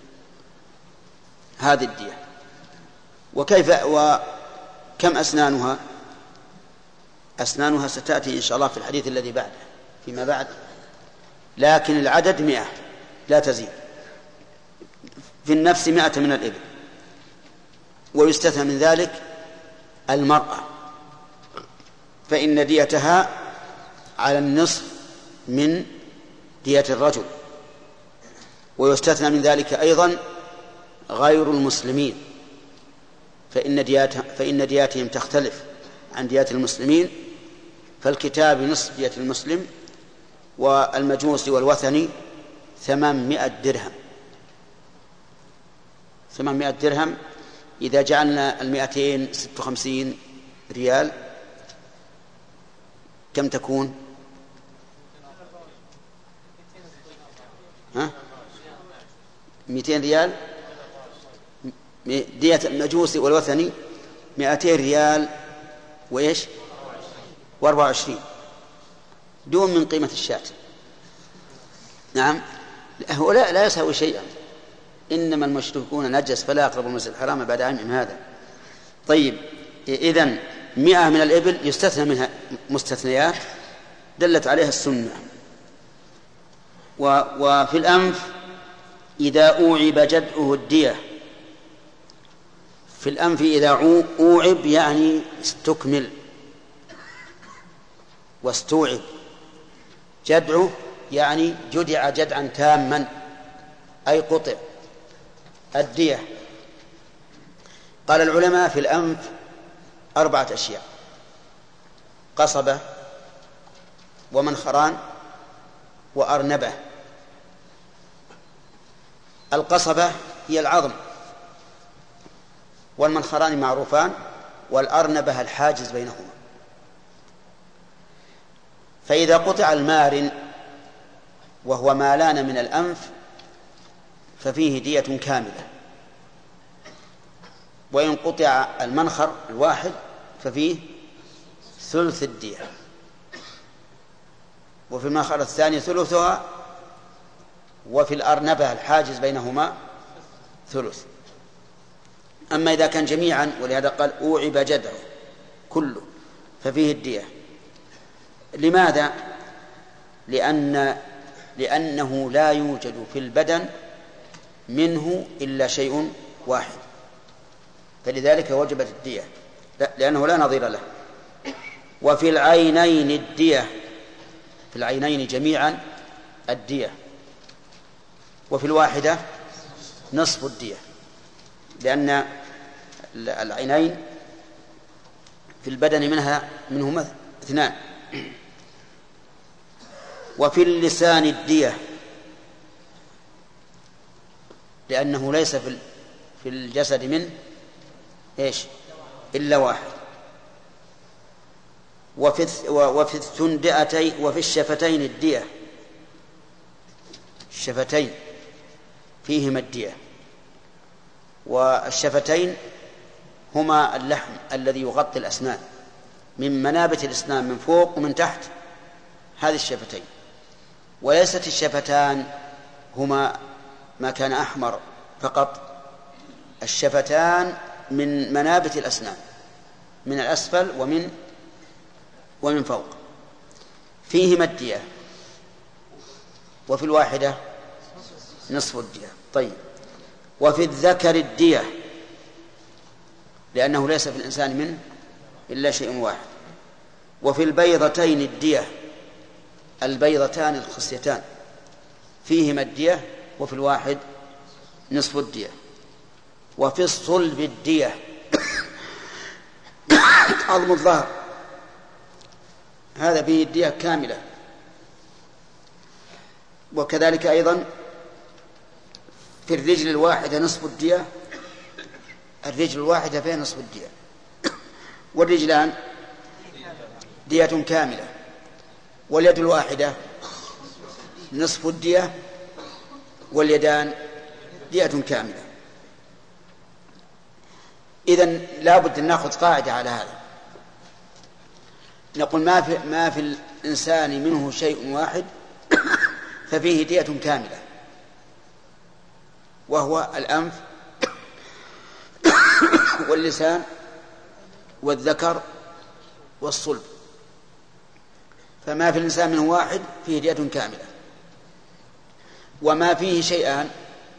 هذه الدية. وكيف وكم أسنانها؟ أسنانها ستأتي إن شاء الله في الحديث الذي بعده فيما بعد، لكن العدد مئة لا تزيد. في النفس مئة من الإبل. ويستثنى من ذلك المرأة، فإن ديتها على النصف من دية الرجل. ويستثنى من ذلك أيضا غير المسلمين، فإن دياتهم, فإن دياتهم تختلف عن ديات المسلمين، فالكتاب نصف دية المسلم، والمجوس والوثني ثمانمائة درهم. ثمانمائة درهم إذا جعلنا المائتين ست وخمسين ريال كم تكون؟ ها؟ مئتين ريال. دية المجوس والوثني مئتين ريال وإيش؟ وأربعة وعشرين دون من قيمة الشاة. نعم، هو لا, لا يساوي شيئا. إنما المشركون نجس فلا يقربوا المسجد الحرام بعد عامهم هذا. طيب، إذن مئة من الإبل يستثنى منها مستثنيات دلت عليها السنة. وفي الأنف إذا أوعب جدعه الدية. في الأنف إذا أوعب يعني استكمل واستوعب. جدعه يعني جدع جدعا تاما أي قطع. الدية قال العلماء في الأنف أربعة أشياء: قصبة ومنخران وأرنبة. القصبة هي العظم، والمنخران معروفان، والأرنبة الحاجز بينهما. فإذا قطع المارن وهو ما لان من الأنف ففيه دية كاملة، وإن قطع المنخر الواحد ففيه ثلث الدية، وفي المنخر الثاني ثلثها، وفي الأرنبة الحاجز بينهما ثلث. أما إذا كان جميعا، ولهذا قال أوعب جدعه كله، ففيه الدية. لماذا؟ لأن لأنه لا يوجد في البدن منه إلا شيء واحد، فلذلك وجبت الدية، لأنه لا نظير له. وفي العينين الدية، في العينين جميعا الدية. وفي الواحدة نصف الدية، لأن العينين في البدن منها منهما اثنان. وفي اللسان الدية، لأنه ليس في الجسد منه إيش إلا واحد. وفي وفي الثندئتين وفي الشفتين الدية، الشفتين فيهما الدية. والشفتين هما اللحم الذي يغطي الأسنان، من منابت الأسنان من فوق ومن تحت، هذه الشفتين. وليست الشفتان هما ما كان أحمر فقط، الشفتان من منابت الأسنان، من الأسفل ومن ومن فوق، فيهما الدية. وفي الواحدة نصف الدية. طيب، وفي الذكر الدية، لأنه ليس في الإنسان منه إلا شيء واحد. وفي البيضتين الدية، البيضتان الخصيتان فيهما الدية، وفي الواحد نصف الدية. وفي الصلب الدية، عظم الظهر هذا فيه الدية كاملة. وكذلك أيضا في الرجل الواحدة نصف الدية، الرجل الواحدة فيها نصف الدية. والرجلان دية كاملة. واليد الواحدة نصف الدية، واليدان دية كاملة. إذن لا بد أن نأخذ قاعدة على هذا، نقول ما في, ما في الإنسان منه شيء واحد ففيه دية كاملة، وهو الأنف واللسان والذكر والصلب. فما في الإنسان منه واحد فيه دية كاملة. وما فيه شيئان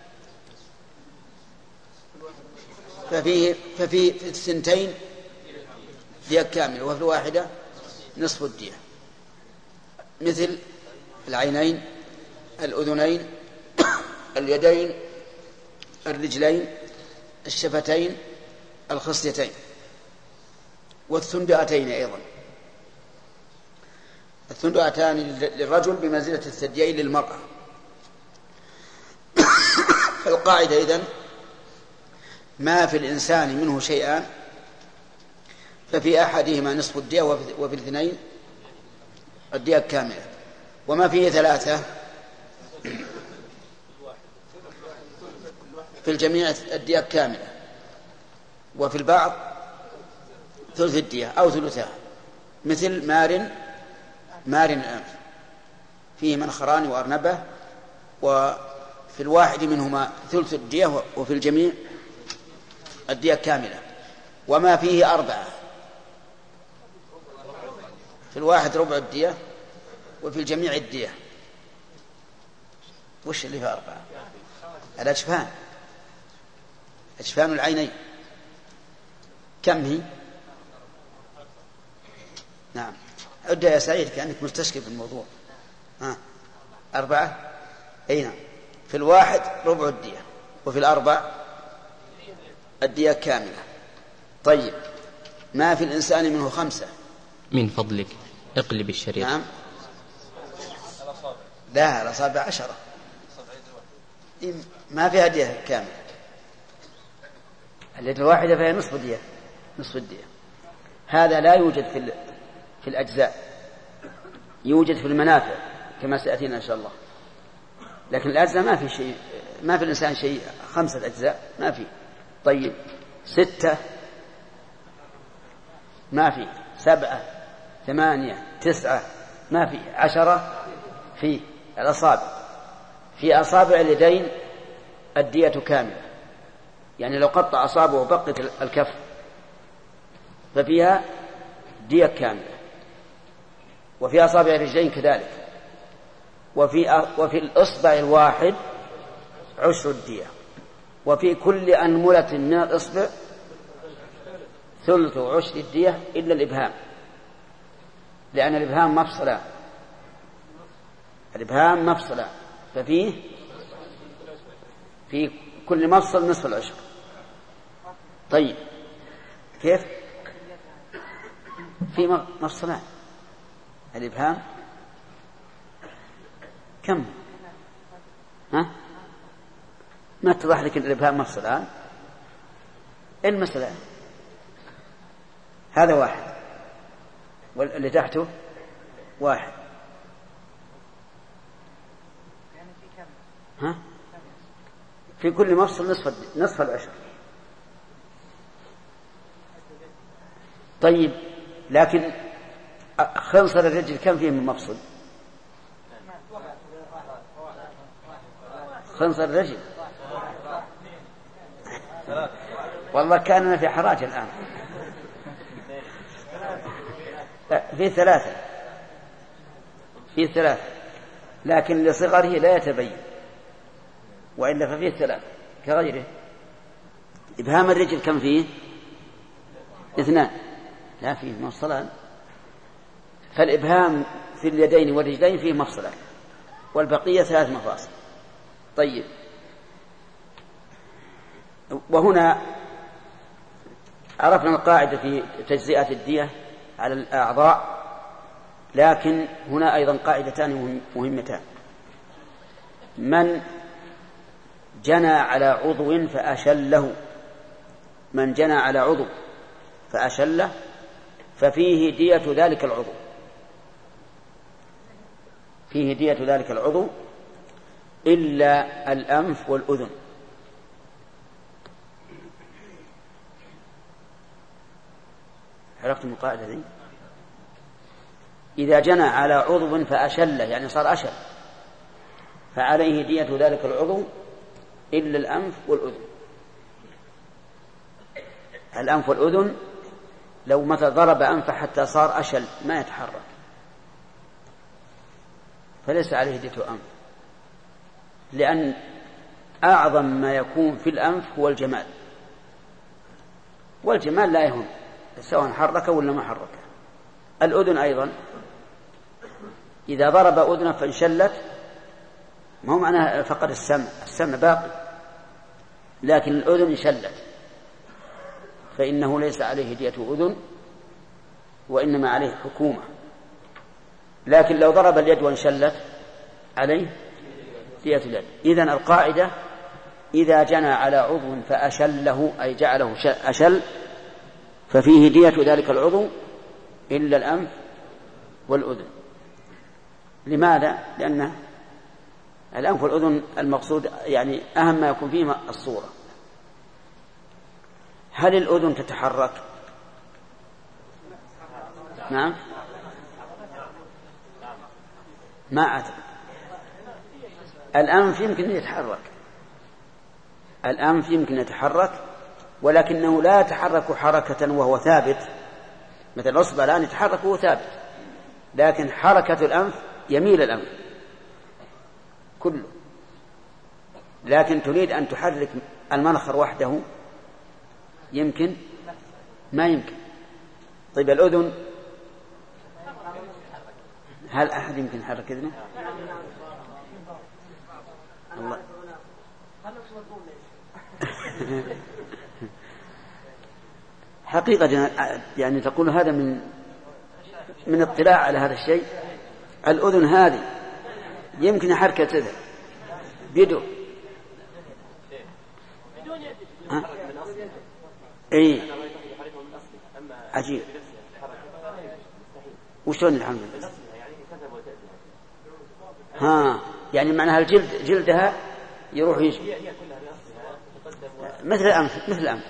ففيه ففي في الثنتين دية كاملة، وفي الواحدة نصف الدية، مثل العينين، الأذنين، اليدين، الرجلين، الشفتين، الخصيتين، والثندئتين أيضا. الثنتان للرجل بمنزلة الثديين للمرأة. القاعدة إذن ما في الإنسان منه شيئان ففي أحدهما نصف الدية وفي الاثنين الدية كاملة، وما فيه ثلاثة في الجميع الدية كاملة، وفي البعض ثلث الدية أو ثلثها، مثل مار مار الأنف فيه منخران وأرنبة، وفي الواحد منهما ثلث الدية وفي الجميع الدية كاملة. وما فيه أربعة في الواحد ربع الدية وفي الجميع الدية. وش اللي في أربعة؟ الأجفان، أجفان العينين كم هي؟ نعم عد يا سعيد كأنك مستشكل بالموضوع. ها أربعة أي نعم. في الواحد ربع الدية وفي الأربع الدية كاملة. طيب ما في الإنسان منه خمسة. من فضلك اقلب الشريط. نعم لا الأصابع عشرة ما فيها دية كاملة. اليد الواحدة فيها نصف الدية نصف الدية. هذا لا يوجد في في الأجزاء، يوجد في المنافع كما سيأتينا إن شاء الله، لكن الأجزاء ما في شيء، ما في الإنسان شيء خمسة أجزاء ما في. طيب ستة ما في، سبعة ثمانية تسعة ما في، عشرة في الأصابع. في أصابع اليدين الدية كاملة، يعني لو قطع أصابعه وبقت الكف ففيها دية كاملة. وفي أصابع الرجلين كذلك. وفي وفي الإصبع الواحد عشر الدية. وفي كل أنملة من الإصبع ثلث عشر الدية إلا الإبهام، لأن الإبهام مفصلان، الإبهام مفصلان، ففيه في كل مفصل نصف العشر. طيب كيف؟ في مفصلان الإبهام كم؟ ها؟ ما اتضح لك أن الإبهام مفصلان؟ المسألة هذا واحد واللي تحته واحد. ها؟ في كل مفصل نصف نصف العشر. طيب لكن خنصر الرجل كم فيه من مفصل؟ خنصر الرجل والله كاننا في حراج الآن. في ثلاثة في ثلاثة لكن لصغره لا يتبين، وإلا ففيه ثلاثة كغيره. إبهام الرجل كم فيه؟ اثنان، لا فيه مفصلان. فالإبهام في اليدين والرجلين فيه مفصلان والبقية ثلاث مفاصل. طيب وهنا عرفنا القاعدة في تجزئة الدية على الأعضاء، لكن هنا أيضا قاعدتان مهمتان. من جنى على عضو فأشله من جنى على عضو فأشله ففيه دية ذلك العضو فيه دية ذلك العضو إلا الأنف والأذن. عرفتم القاعدة دي؟ إذا جنى على عضو فأشله يعني صار أشل فعليه دية ذلك العضو إلا الأنف والأذن. الأنف والأذن لو متى ضرب أنفه حتى صار أشل ما يتحرك فليس عليه دية أنف، لأن أعظم ما يكون في الأنف هو الجمال، والجمال لا يهم سواء حركه ولا ما حركه. الأذن أيضا إذا ضرب أذنه فانشلت ما هو معناه فقد السمع، السمع باقي، لكن الأذن انشلت فإنه ليس عليه دية أذن وإنما عليه حكومة. لكن لو ضرب اليد وانشلت عليه دية اليد. إذن القاعدة إذا جنى على عضو فأشله أي جعله أشل ففيه دية ذلك العضو إلا الأنف والأذن. لماذا؟ لأن الأنف والأذن المقصود يعني أهم ما يكون فيه الصورة. هل الأذن تتحرك؟ نعم ما أعتقد. الأنف يمكن أن يتحرك، الأنف يمكن أن يتحرك ولكنه لا يتحرك حركة وهو ثابت، مثل الأصبع الآن يتحرك وهو ثابت، لكن حركة الأنف يميل الأنف كله. لكن تريد أن تحرك المنخر وحده يمكن؟ ما يمكن. طيب الأذن هل أحد يمكن يحرك أذنه؟ الله حقيقة يعني تقول هذا من من اطلاع على هذا الشيء. الأذن هذه يمكن حركة كذا بدون ها؟ اي عجيب. وشلون الحمد لله؟ ها يعني معناها الجلد جلدها يروح يجي مثل الأنف مثل الأنف.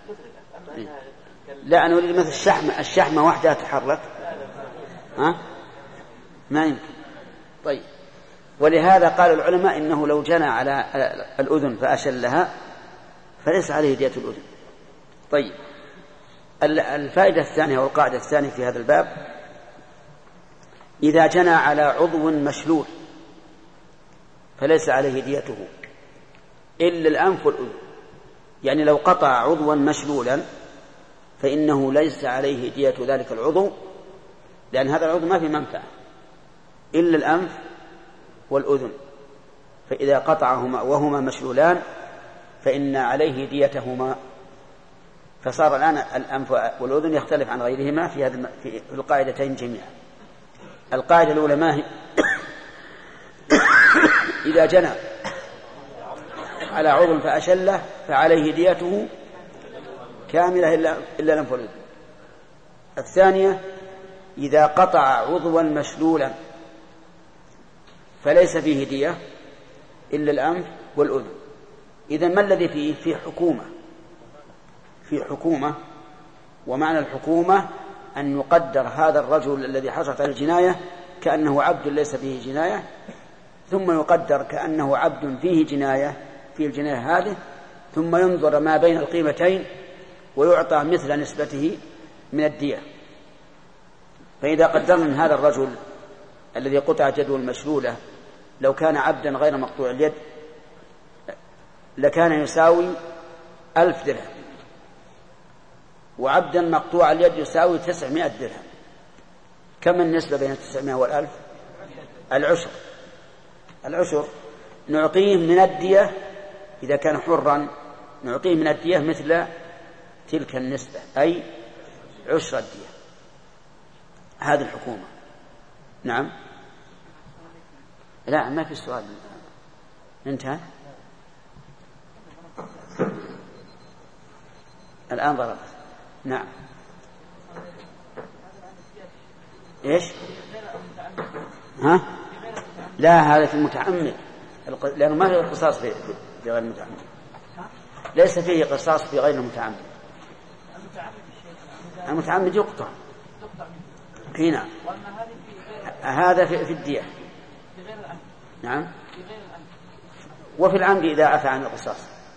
لا أنا أريد مثل الشحمة الشحمة وحدها تتحرك ها ما يمكن. طيب ولهذا قال العلماء إنه لو جنى على الأذن فأشلها فليس عليه دية الأذن. طيب الفائدة الثانية والقاعدة الثانية في هذا الباب إذا جنى على عضو مشلول فليس عليه ديته إلا الأنف والأذن. يعني لو قطع عضوا مشلولا فإنه ليس عليه دية ذلك العضو، لأن هذا العضو ما في منفعة إلا الأنف والأذن، فإذا قطعهما وهما مشلولان فإن عليه ديتهما. فصار الآن الأنف والأذن يختلف عن غيرهما في هذه في القاعدتين جميعا. القاعدة الأولى ما هي؟ إذا جنى على عضو فأشله فعليه ديته كاملة إلا الأنف والأذن. الثانية إذا قطع عضوا مشلولا فليس فيه دية إلا الأنف والأذن. إذن ما الذي فيه؟ في حكومة في حكومة ومعنى الحكومة أن يقدر هذا الرجل الذي حصلت على الجناية كأنه عبد ليس فيه جناية، ثم يقدر كأنه عبد فيه جناية في الجناية هذه، ثم ينظر ما بين القيمتين ويعطى مثل نسبته من الدية. فإذا قدرنا أن هذا الرجل الذي قطع يده المشلولة لو كان عبدا غير مقطوع اليد لكان يساوي ألف درهم، وعبدا مقطوع اليد يساوي تسعمائة درهم. كم النسبة بين التسعمائة والألف؟ العشر. العشر نعطيه من الدية إذا كان حرا، نعطيه من الدية مثل تلك النسبة أي عشر الدية. هذه الحكومة. نعم. لا ما في سؤال. انتهى الآن ضربت. نعم. إيش؟ ها؟ لا هذا في المتعمد، لأنه ما فيه قصاص في غير المتعمد. ليس فيه قصاص في غير المتعمد. المتعمد يقطع هنا. هذا في, في الدية. نعم. وفي العمد إذا عفى عن القصاص.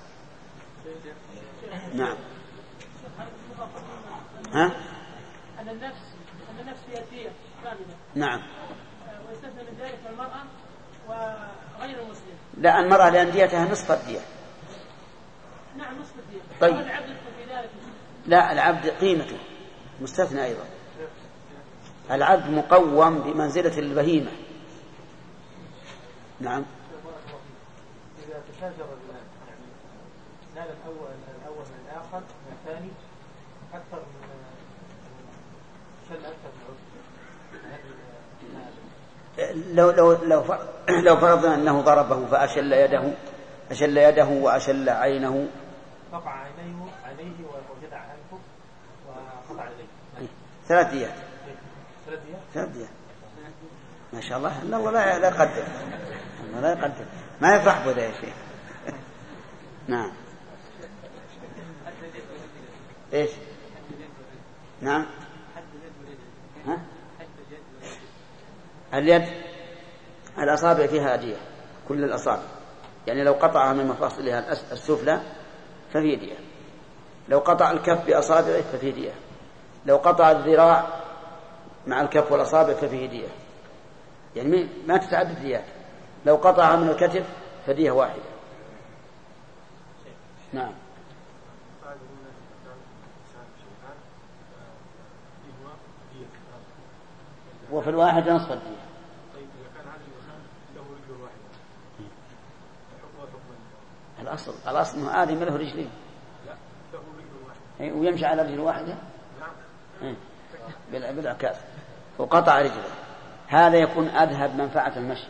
نعم. ها؟ أن النفس أن النفس فيها دية كاملة. نعم. ويستثنى من ذلك المرأة وغير المسلم. لا المرأة لأن ديتها نصف الدية. نعم نصف الدية. طيب. العبد في ذلك. لا العبد قيمته مستثنى أيضا. العبد مقوم بمنزلة البهيمة. نعم. إذا تشاجر الآن نال الأول الأول من الآخر من الثاني أكثر من شل أكثر من عضو. لو لو لو لو فرضنا أنه ضربه فأشل يده أشل يده وأشل عينه قطع عينيه عليه وجدع أنفه وقطع عليه ثلاث ديات ثلاث ديات ثلاث ديات ما شاء الله. لا والله لا يقدر الله لا يقدر ما يفرح بهذا يا شيخ. نعم ايش نعم ها؟ اليد الأصابع فيها دية كل الأصابع يعني لو قطعها من مفاصلها السفلى ففي دية لو قطع الكف بأصابعه ففي دية لو قطع الذراع مع الكف والأصابع ففيه دية يعني ما تتعدد ديات لو قطعها من الكتف فدية واحدة. نعم وفي الواحد نصف الدية. الأصل الأصل أنه آدم له رجلين ويمشي على رجل واحدة بالعكاز وقطع رجله هذا يكون أذهب منفعة المشي.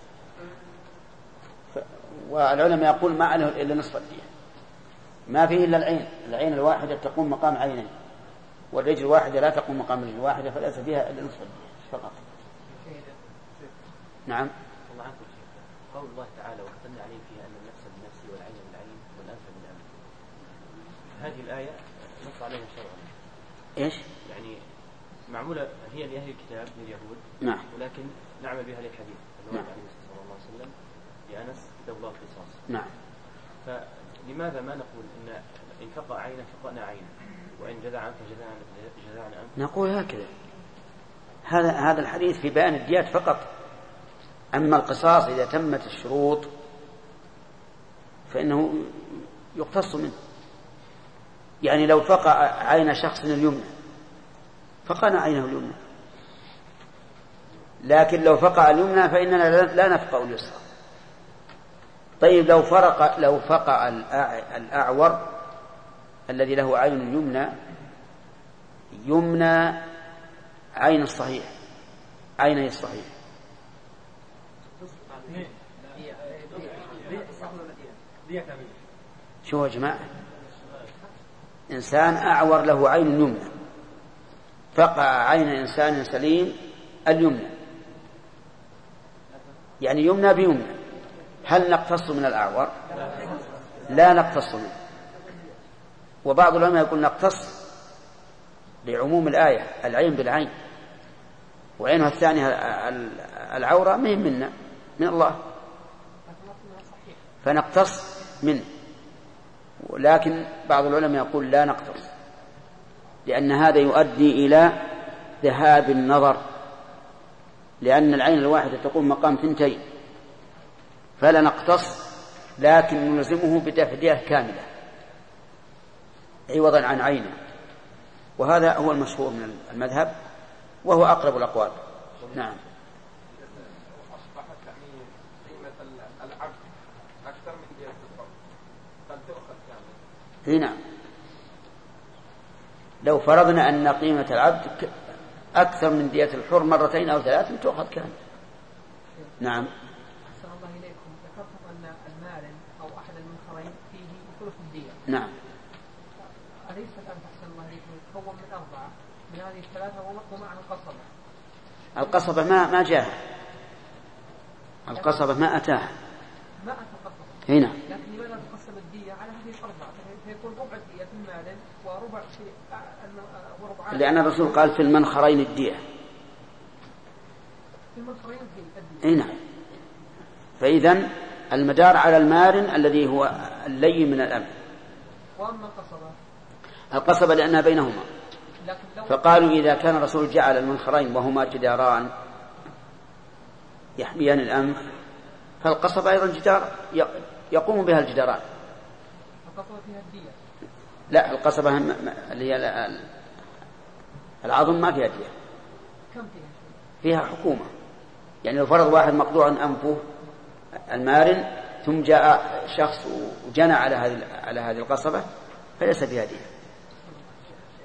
والعلماء يقول ما عليه إلا نصف الدية ما فيه إلا العين العين الواحدة تقوم مقام عينين والرجل الواحدة لا تقوم مقام رجل واحدة فليس فيها إلا نصف الدية فقط. نعم الله عنكم قول الله تعالى وكتبنا عليه فيها أن النفس بالنفس والعين بالعين والأنف بالأنف هذه الآية نص عليها شرعا إيش يعني معمولة هي لأهل الكتاب لليهود نعم ولكن نعمل بها للحديث النبي عليه صلى الله عليه وسلم لأنس كتب الله القصاص. نعم فلماذا ما نقول إن إن فقع عينا فقعنا عينا وإن جذع أنف جذعنا أنف؟ نقول هكذا هذا هذا الحديث في بيان الديات فقط. أما القصاص إذا تمت الشروط فإنه يقتص منه. يعني لو فقع عين شخص اليمنى فقعنا عينه اليمنى لكن لو فقع اليمنى فإننا لا نفقع اليسرى. طيب لو فرق لو فقع الأعور الذي له عين يمنى يمنى عين الصحيح عيني الصحيح شو يا جماعة إنسان أعور له عين يمنى فقع عين إنسان سليم اليمنى يعني يمنى بيمنى هل نقتص من الأعور؟ لا نقتص منه. وبعض العلماء يقول نقتص لعموم الآية العين بالعين وعينها الثانية العورة مهم منا من الله فنقتص منه. ولكن بعض العلماء يقول لا نقتص لأن هذا يؤدي إلى ذهاب النظر لأن العين الواحدة تقوم مقام ثنتين فلا نقتص لكن نلزمه بتفدية كاملة عوضا عن عينه. وهذا هو المشهور من المذهب وهو أقرب الأقوال. نعم أصبحت يعني قيمة العبد أكثر من دية الحر قد تؤخذ كاملة. نعم لو فرضنا أن قيمة العبد أكثر من دية الحر مرتين أو ثلاث تؤخذ كاملة. نعم أحسن الله إليكم ذكرتم أن المارن أو أحد المنخرين فيه ثلث الدية. نعم أليس الآن أحسن الله إليكم يتكون من أربعة من هذه الثلاثة ومعها القصبة؟ القصبة ما ما جاء القصبة ما أتاها ما أتى القصبة هنا لكن لماذا تقسم الدية على هذه الأربعة فيكون ربع الدية في المارن وربع في وربع لأن الرسول قال في المنخرين الدية في المنخرين الدية. نعم فإذن المدار على المارن الذي هو اللين من الأمن. وأما القصبة القصبة لأنها بينهما فقالوا إذا كان الرسول جعل المنخرين وهما جداران يحميان الأنف فالقصبة أيضا جدار يقوم بها الجداران. القصبة فيها الدية؟ لا القصبة اللي هي العظم ما فيها دية. كم فيها؟ فيها حكومة يعني لو فرض واحد مقطوع أنفه المارن ثم جاء شخص وجنى على هذه على هذه القصبة فليس فيها دية.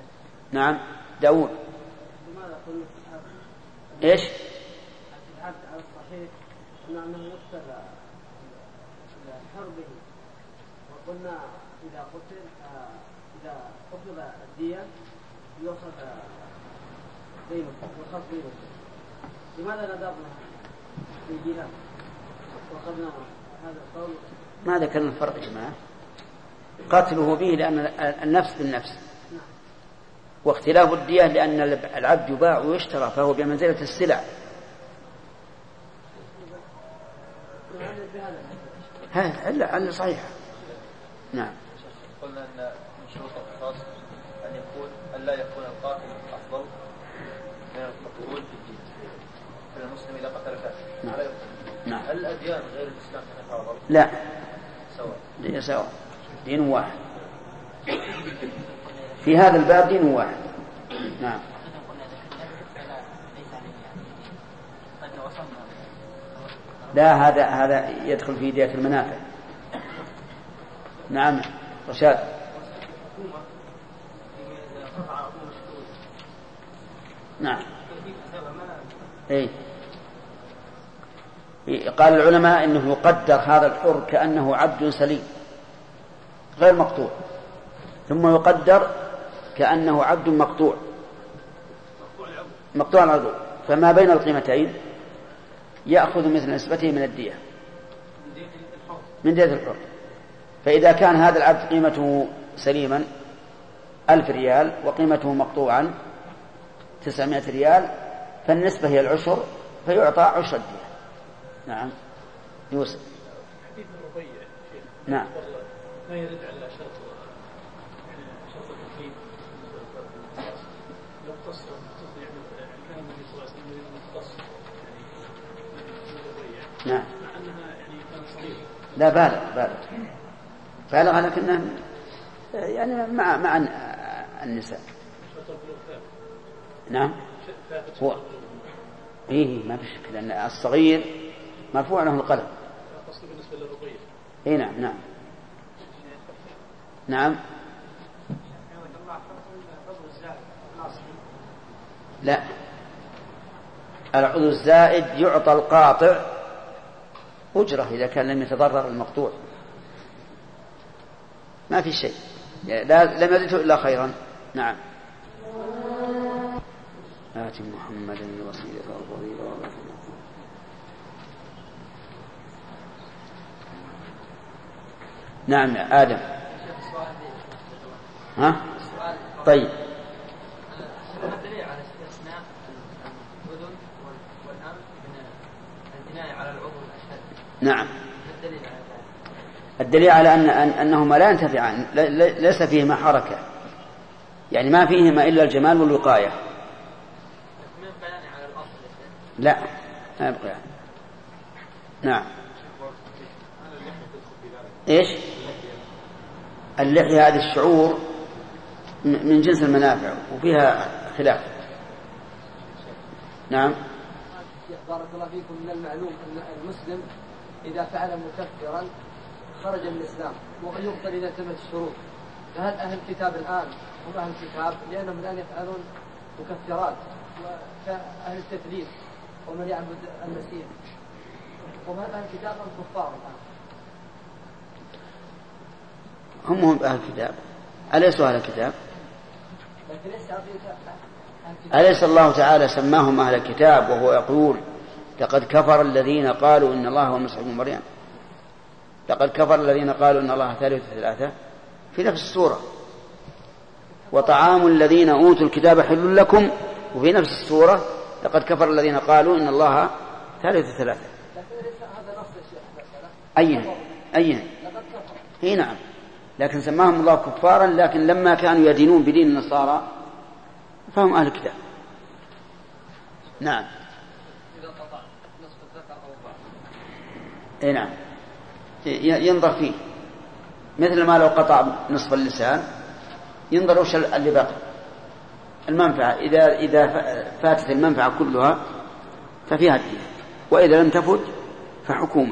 نعم داود ايش قلنا أنه يقتل الحر به، وقلنا إذا قتل إذا أخذ الدية يؤخذ دينه يؤخذ دينه. لماذا نذرنا في الجهاد وأخذنا هذا القول؟ ما ذكرنا الفرق يا جماعة. قتله به لأن النفس بالنفس، واختلاف الدية لأن العبد يباع ويشترى فهو بمنزلة السلع. هذا علة علة صحيحة. نعم. قلنا أن من شروط القصاص أن يكون أن لا يكون القاتل أفضل من المقتول في المسلم إذا قتل كافر. نعم. نعم. هل الأديان غير الإسلام تتفاضل؟ لا. سواء. سواء. دين واحد. في هذا الباب دين واحد. نعم. لا، هذا هذا يدخل في دية المنافع. نعم رشاد. نعم. اي قال العلماء انه يقدر هذا الحر كأنه عبد سليم غير مقطوع، ثم يقدر كأنه عبد مقطوع مقطوع العضو، فما بين القيمتين يأخذ مثل نسبته من الدية من دية الحر. فإذا كان هذا العبد قيمته سليما ألف ريال وقيمته مقطوعا تسعمائة ريال، فالنسبة هي العشر فيعطى عشر الدية. نعم يوسف. حديث الربيع نعم. ما يرد على شرط شرط التكليف لو اختص يعني كان النبي صلى الله عليه وسلم مختص يعني الربيع. نعم. مع انها يعني كانت صغيرة. لا بالغ بالغ بالغ لكنه يعني مع مع النساء. نعم. هو إيه ما في شك لأن الصغير مرفوع له القلم. بالنسبة للربيع. إيه نعم نعم نعم. لا، العضو الزائد يعطى القاطع أجرة إذا كان لم يتضرر المقطوع، ما في شيء، لا لم يزده إلا خيرا. نعم. آت محمدا الوسيلة والفضيلة. نعم يا آدم. ها؟ طيب. ما الدليل على استثناء الأذن والأنف من البناء على العضو الأشد؟ نعم. الدليل على ذلك؟ الدليل على أن أنهما لا ينتفعان، ليس فيهما حركة، يعني ما فيهما إلا الجمال والوقاية. من بيان على الأصل؟ لا ما يبقى. نعم. إيش؟ اللحية هذه الشعور من جنس المنافع وفيها خلاف. نعم. بارك الله فيكم. من المعلوم أن المسلم إذا فعل مكفرا خرج من الإسلام ويقتل إذا تمت الشروط، فهل أهل الكتاب الآن هم أهل الكتاب لأنهم الآن يفعلون مكفرات كأهل التثليث ومن يعبد المسيح، وهل أهل الكتاب هم كفار الآن؟ هم هم أهل الكتاب. أليسوا أهل الكتاب؟ أليس الله تعالى سماهم أهل الكتاب وهو يقول لقد كفر الذين قالوا إن الله هو المسيح ابن مريم، لقد كفر الذين قالوا إن الله ثالث ثلاثة في نفس السورة، وطعام الذين أوتوا الكتاب حل لكم، وفي نفس السورة لقد كفر الذين قالوا إن الله ثالث ثلاثة. أين أين هي نعم، لكن سماهم الله كفارا، لكن لما كانوا يدينون بدين النصارى فهم أهل الكتاب. نعم. اي نعم ينظر فيه، مثل ما لو قطع نصف اللسان ينظر وش اللي بقى المنفعة، إذا إذا فاتت المنفعة كلها ففيها الدين، وإذا لم تفت فحكومة.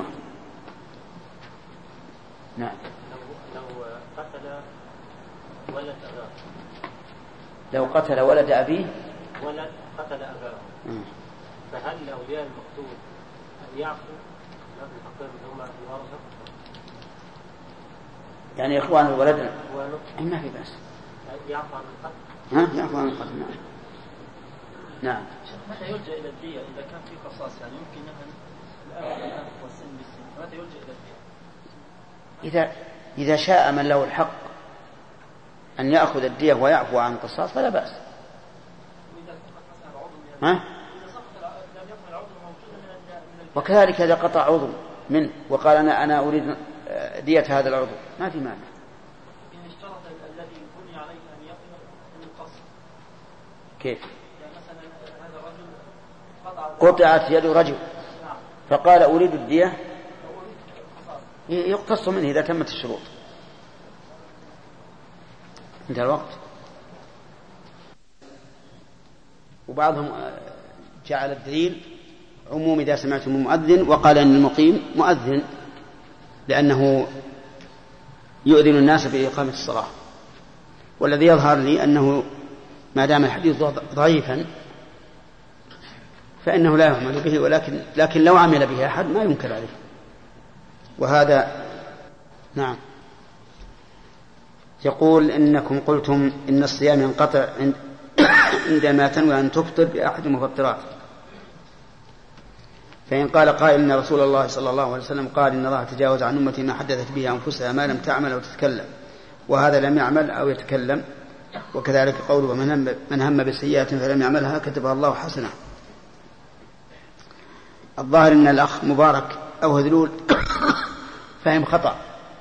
نعم. لو قتل ولد أباه، لو قتل ولد أبيه ولد قتل أباه، فهل لأولياء المقتول أن يعفوا يعني إخوان الولد ما في بأس يعفو عن القتل. ها يعفو عن القتل. نعم نعم. متى يلجأ إلى الدية إذا كان في قصاص؟ يعني يمكن أن الأب والسن بالسن، متى يلجأ إلى الدية؟ إذا إذا شاء من له الحق أن يأخذ الدية ويعفو عن القصاص فلا بأس. ها؟ وكذلك إذا قطع عضو منه وقال أنا أنا أريد دية هذا العضو ما في مانع. إن اشترط الذي بني عليه أن يقضي القصر. كيف؟ يعني مثلا هذا الرجل قطعت يد رجل فقال أريد الدية يقتص منه إذا تمت الشروط. انتهى الوقت. وبعضهم جعل الدليل عموم إذا سمعتم المؤذن، وقال أن المقيم مؤذن لأنه يؤذن الناس بإقامة الصلاة. والذي يظهر لي أنه ما دام الحديث ضعيفا فإنه لا يعمل به، ولكن لكن لو عمل به أحد ما ينكر عليه. وهذا نعم. يقول إنكم قلتم إن الصيام ينقطع عندما تنوي أن تفطر بأحد المفطرات، فإن قال قائل إن رسول الله صلى الله عليه وسلم قال إن الله تجاوز عن أمتي ما حدثت به أنفسها ما لم تعمل أو تتكلم، وهذا لم يعمل أو يتكلم، وكذلك قوله من هم بسيئة فلم يعملها كتبها الله حسنة. الظاهر أن الأخ مبارك أو هذلول فهم خطأ.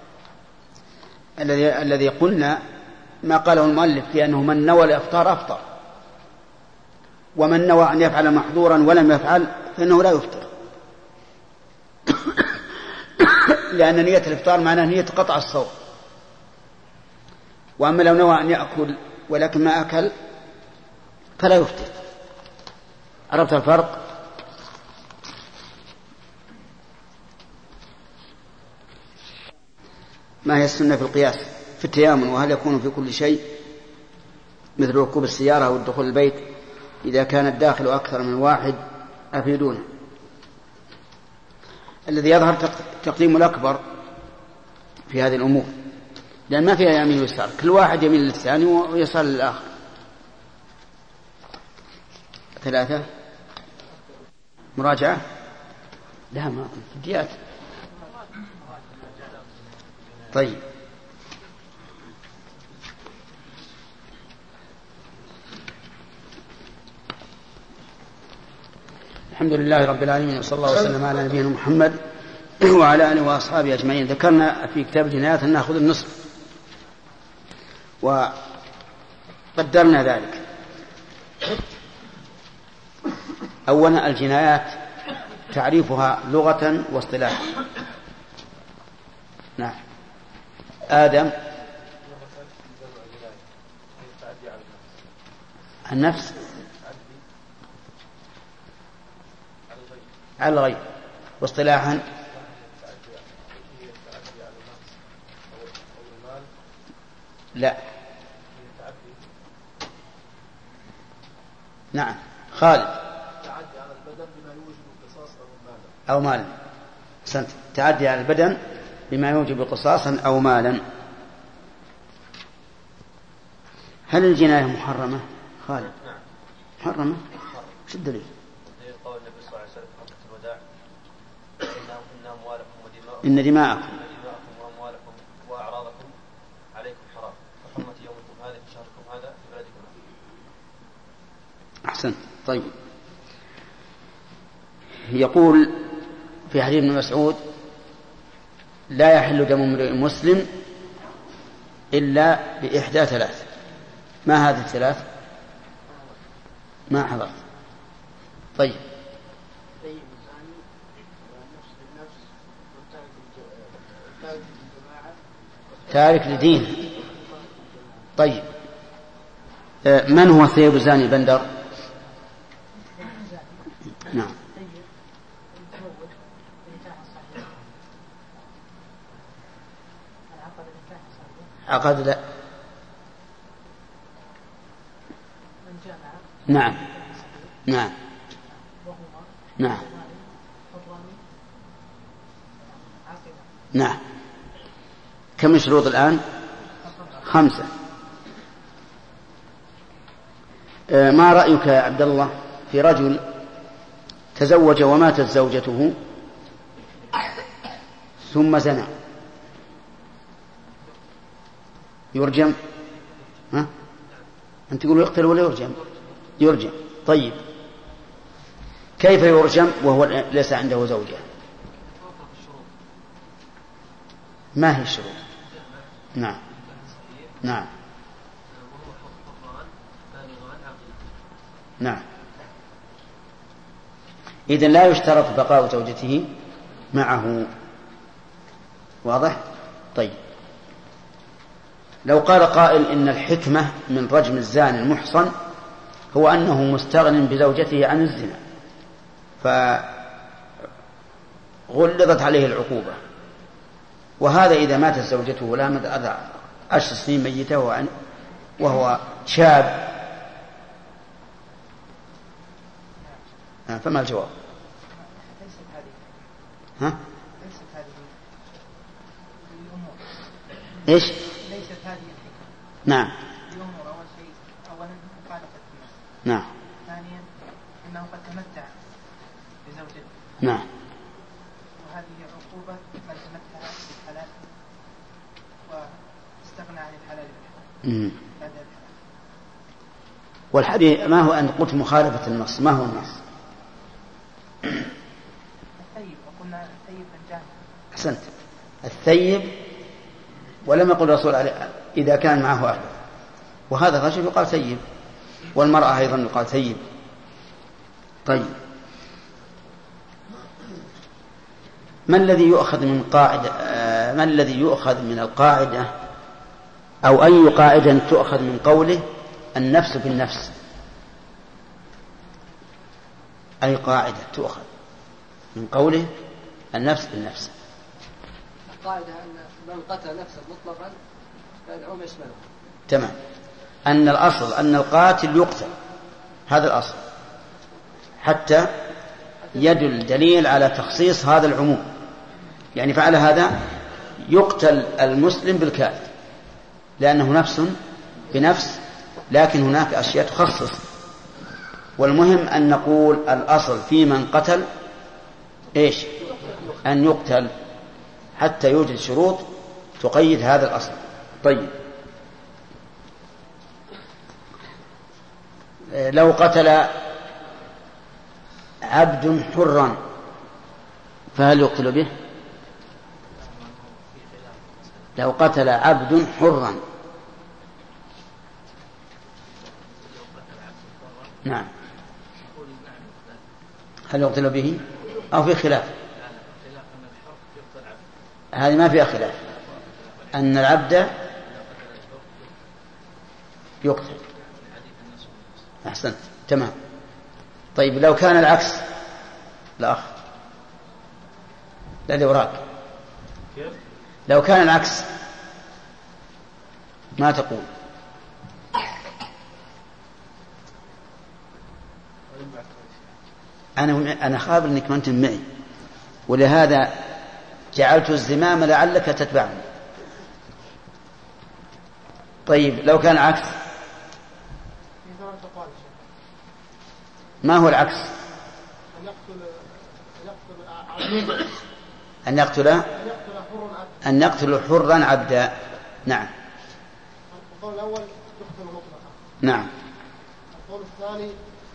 الذي الذي قلنا ما قاله المؤلف في أنه من نوى الإفطار أفطر، ومن نوى أن يفعل محظورا ولم يفعل فإنه لا يفطر، لأن نية الإفطار معناه نية قطع الصوم. وأما لو نوى أن يأكل ولكن ما أكل فلا يفطر. عرفت الفرق؟ ما هي السنة في القياس في التيامن؟ وهل يكون في كل شيء مثل ركوب السيارة أو الدخول البيت إذا كان الداخل أكثر من واحد؟ أفيدونه. الذي يظهر تقديم الأكبر في هذه الأمور، لأن ما فيها يمين ويسار، كل واحد يمين للثاني ويسار للآخر. ثلاثة مراجعة لا ما فديات. طيب الحمد لله رب العالمين، وصلى الله وسلم على نبينا محمد وعلى آله وأصحابه أجمعين. ذكرنا في كتاب الجنايات أن نأخذ النصف وقدرنا ذلك. أولا الجنايات تعريفها لغة واصطلاحا. نعم. آدم النفس على الغير، واصطلاحا لا. نعم خالد أو مالا. أحسنت. تعدي على البدن بما يوجب قصاصا أو مالا. هل الجناية محرمة خالد؟ محرمة. شو الدليل؟ قول النبي صلى الله عليه وسلم في خطبة الوداع إن أموالكم ودماءكم إن دماءكم وأموالكم وأعراضكم عليكم حرام كحرمة يومكم هذا في شهركم هذا في بلدكم. أحسنت. طيب يقول في حديث ابن مسعود لا يحل دم امرئ مسلم إلا بإحدى ثلاث. ما هذه الثلاث؟ ما حضرت. طيب تارك لدين. طيب من هو ثياب زاني بندر؟ نعم. عقد لا. نعم نعم نعم نعم. كم الشروط الآن؟ خمسة. ما رأيك يا عبد الله في رجل تزوج وماتت زوجته ثم زنى؟ يرجم؟ ها؟ أنت تقول يقتل ولا يرجم؟ يرجم. طيب كيف يرجم وهو ليس عنده زوجة؟ ما هي الشروط؟ نعم نعم نعم. إذن لا يشترط بقاء زوجته معه. واضح؟ طيب لو قال قائل إن الحكمة من رجم الزاني المحصن هو أنه مستغن بزوجته عن الزنا فغلظت عليه العقوبة، وهذا إذا ماتت زوجته ولا مدى عشر سنين ميتة وهو شاب، فما الجواب؟ ها؟ إيش؟ ليست هذه الحكمة. نعم. لأمور. أول شيء أولا مخالفة النفس. نعم. ثانيا أنه قد تمتع بزوجته. نعم. وهذه عقوبة من تمتع بالحلال واستغنى عن الحلال بالحلال. والحديث ما هو أن قلت مخالفة النص، ما هو النص؟ الثيب، وقلنا الثيب الجامع. أحسنت. الثيب، ولم يقل الرسول عليه إذا كان معه أهله، وهذا الرجل يقال ثيب، والمرأة أيضا يقال ثيب. طيب ما الذي يؤخذ من قاعدة ما الذي يؤخذ من القاعدة أو أي قاعدة تؤخذ من قوله النفس بالنفس؟ أي قاعدة تؤخذ من قوله النفس بالنفس؟ القاعدة أن من قتل نفسه مطلقا فالعموم يشمله. تمام. أن الأصل أن القاتل يقتل، هذا الأصل، حتى يدل دليل على تخصيص هذا العموم. يعني فعل هذا يقتل المسلم بالكافر لأنه نفس بنفس، لكن هناك أشياء تخصص. والمهم أن نقول الأصل في من قتل إيش؟ أن يقتل، حتى يوجد شروط تقيد هذا الأصل. طيب لو قتل عبد حرا فهل يقتل به؟ لو قتل عبد حرا، نعم، هل يقتل به أو في خلاف؟ هذه ما فيها خلاف، أن العبد يقتل. أحسنت، تمام. طيب لو كان العكس، لا لا اللي وراك، لو كان العكس ما تقول؟ أنا أنا خابر أنك ما أنت معي، ولهذا جعلت الزمام لعلك تتبعني. طيب لو كان العكس، ما هو العكس؟ أن يقتل أن يقتل حرا عبدا. نعم. القول الأول يقتل مطلقا. نعم. القول الثاني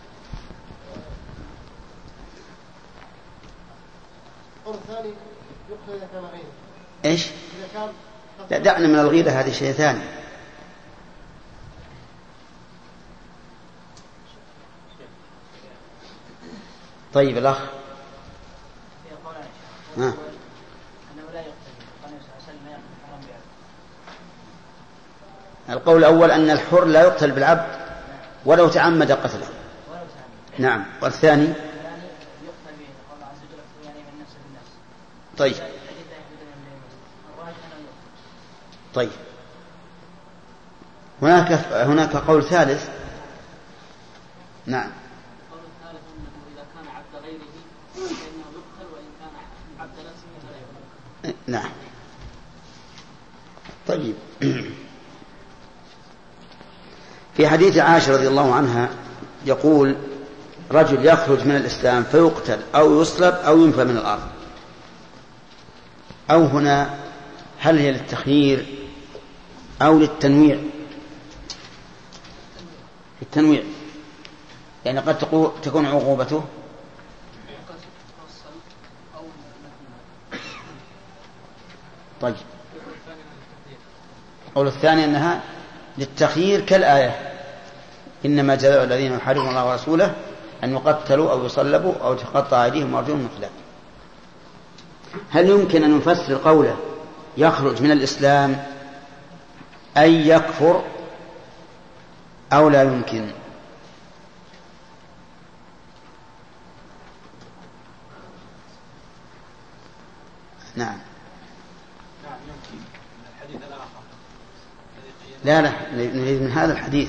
القول الثاني يقتل إذا كان غيره. إيش؟ إذا كان لا، دعنا من الغيرة، هذه شيء ثاني. طيب الأخ. ها. القول الأول أن الحر لا يقتل بالعبد ولو تعمد قتله. نعم. والثاني؟ طيب طيب هناك هناك قول ثالث. نعم. القول الثالث أنه إذا كان عبد غيره فإنه يقتل، وإن كان عبد نفسه فلا يقتل. نعم. طيب. في حديث عائشة رضي الله عنها يقول رجل يخرج من الإسلام فيقتل أو يصلب أو ينفى من الأرض. أو هنا هل هي للتخيير أو للتنويع؟ التنويع يعني قد تكون عقوبته طيب. قول الثاني أنها للتخيير كالآية إنما جزاء الذين يحاربون الله ورسوله أن يقتلوا أو يصلبوا أو تقطع أيديهم وأرجلهم من خلاف. هل يمكن أن نفسر قوله يخرج من الإسلام أي يكفر أو لا يمكن؟ نعم لا لا نريد من هذا الحديث.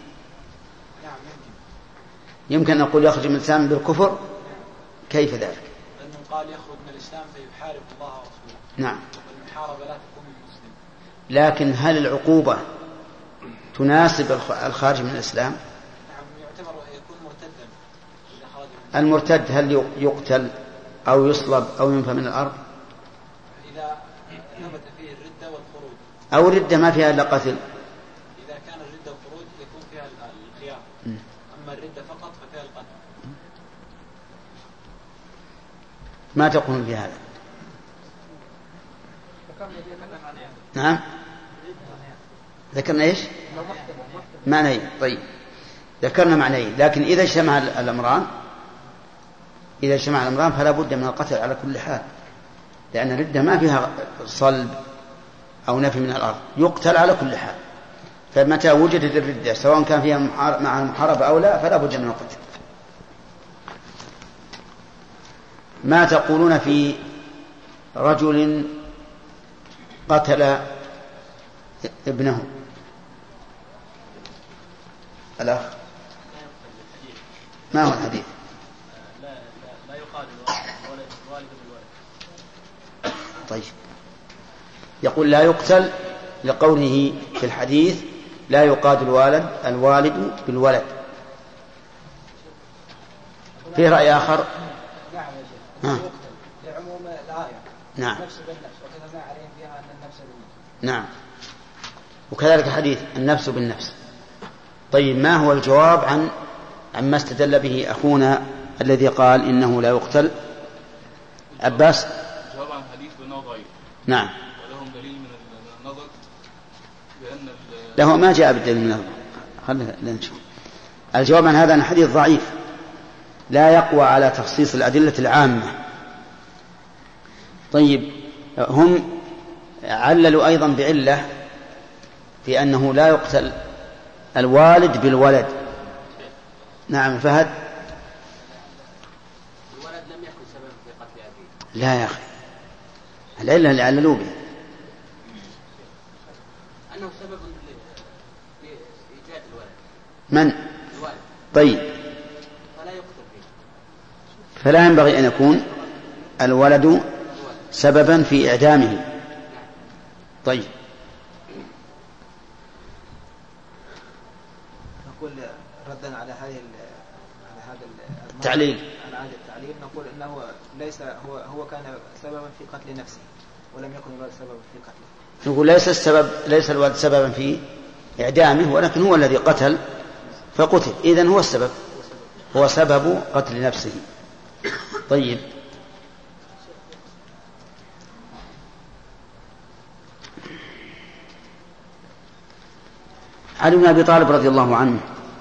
يمكن أن نقول يخرج من الإسلام بالكفر. كيف ذلك؟ لأنه قال يخرج من الإسلام فيحارب الله ورسوله. نعم. والمحاربة لا تكون من المسلم. لكن هل العقوبة تناسب الخارج من الإسلام؟ نعم يعتبر يكون مرتدا إذا خرج من المرتد هل يقتل أو يصلب أو ينفى من الأرض؟ إذا ثبت فيه الردة والخروج. أو الردة ما فيها إلا قتل. إذا كان الردة والخروج يكون فيها الخيار. أما الردة فقط ففيها القتل. ما تقول في هذا؟ نعم ذكرنا ايش؟ معنيين. طيب ذكرنا معنيين، لكن إذا اجتمع الأمران إذا اجتمع الأمران فلا بد من القتل على كل حال، لأن الردة ما فيها صلب أو نفي من الأرض، يقتل على كل حال. فمتى وجدت الردة سواء كان فيها مع المحاربة أو لا فلا بد من القتل. ما تقولون في رجل قتل ابنه؟ الأخ ما هو الحديث؟ لا لا يقال الوالد بالولد. طيب يقول لا يقتل لقوله في الحديث لا يقاد الوالد الوالد بالولد. في رأي آخر؟ نعم يا شيخ لعموم الآية. نعم. نفس بالنفس وكتبنا عليهم فيها أن النفس بالنفس. نعم. وكذلك حديث النفس بالنفس. طيب ما هو الجواب عن عما استدل به أخونا الذي قال إنه لا يقتل؟ عباس. الجواب عن الحديث بأنه ضعيف. نعم. ولهم دليل من النظر بأن له ما جاء بالدليل من النظر. خلينا نشوف. الجواب عن هذا أن الحديث ضعيف لا يقوى على تخصيص الأدلة العامة. طيب هم عللوا أيضا بعلة في أنه لا يقتل الوالد بالولد. نعم فهد. الولد لم يكن سببا في قتل أبيه. لا يا أخي العلة اللي عللوا به أنه سبب لإيجاد الولد. من؟ الولد. طيب فلا يقتل به. فلا ينبغي أن يكون الولد سببا في إعدامه. طيب نقول ردا على هذه على هذا التعليل على هذا التعليل نقول انه ليس هو هو كان سببا في قتل نفسه ولم يكن الولد سببا في قتله. نقول ليس السبب ليس الولد سببا في إعدامه ولكن هو الذي قتل فقتل، إذن هو السبب، هو سبب قتل نفسه. طيب علي بن أبي طالب رضي الله عنه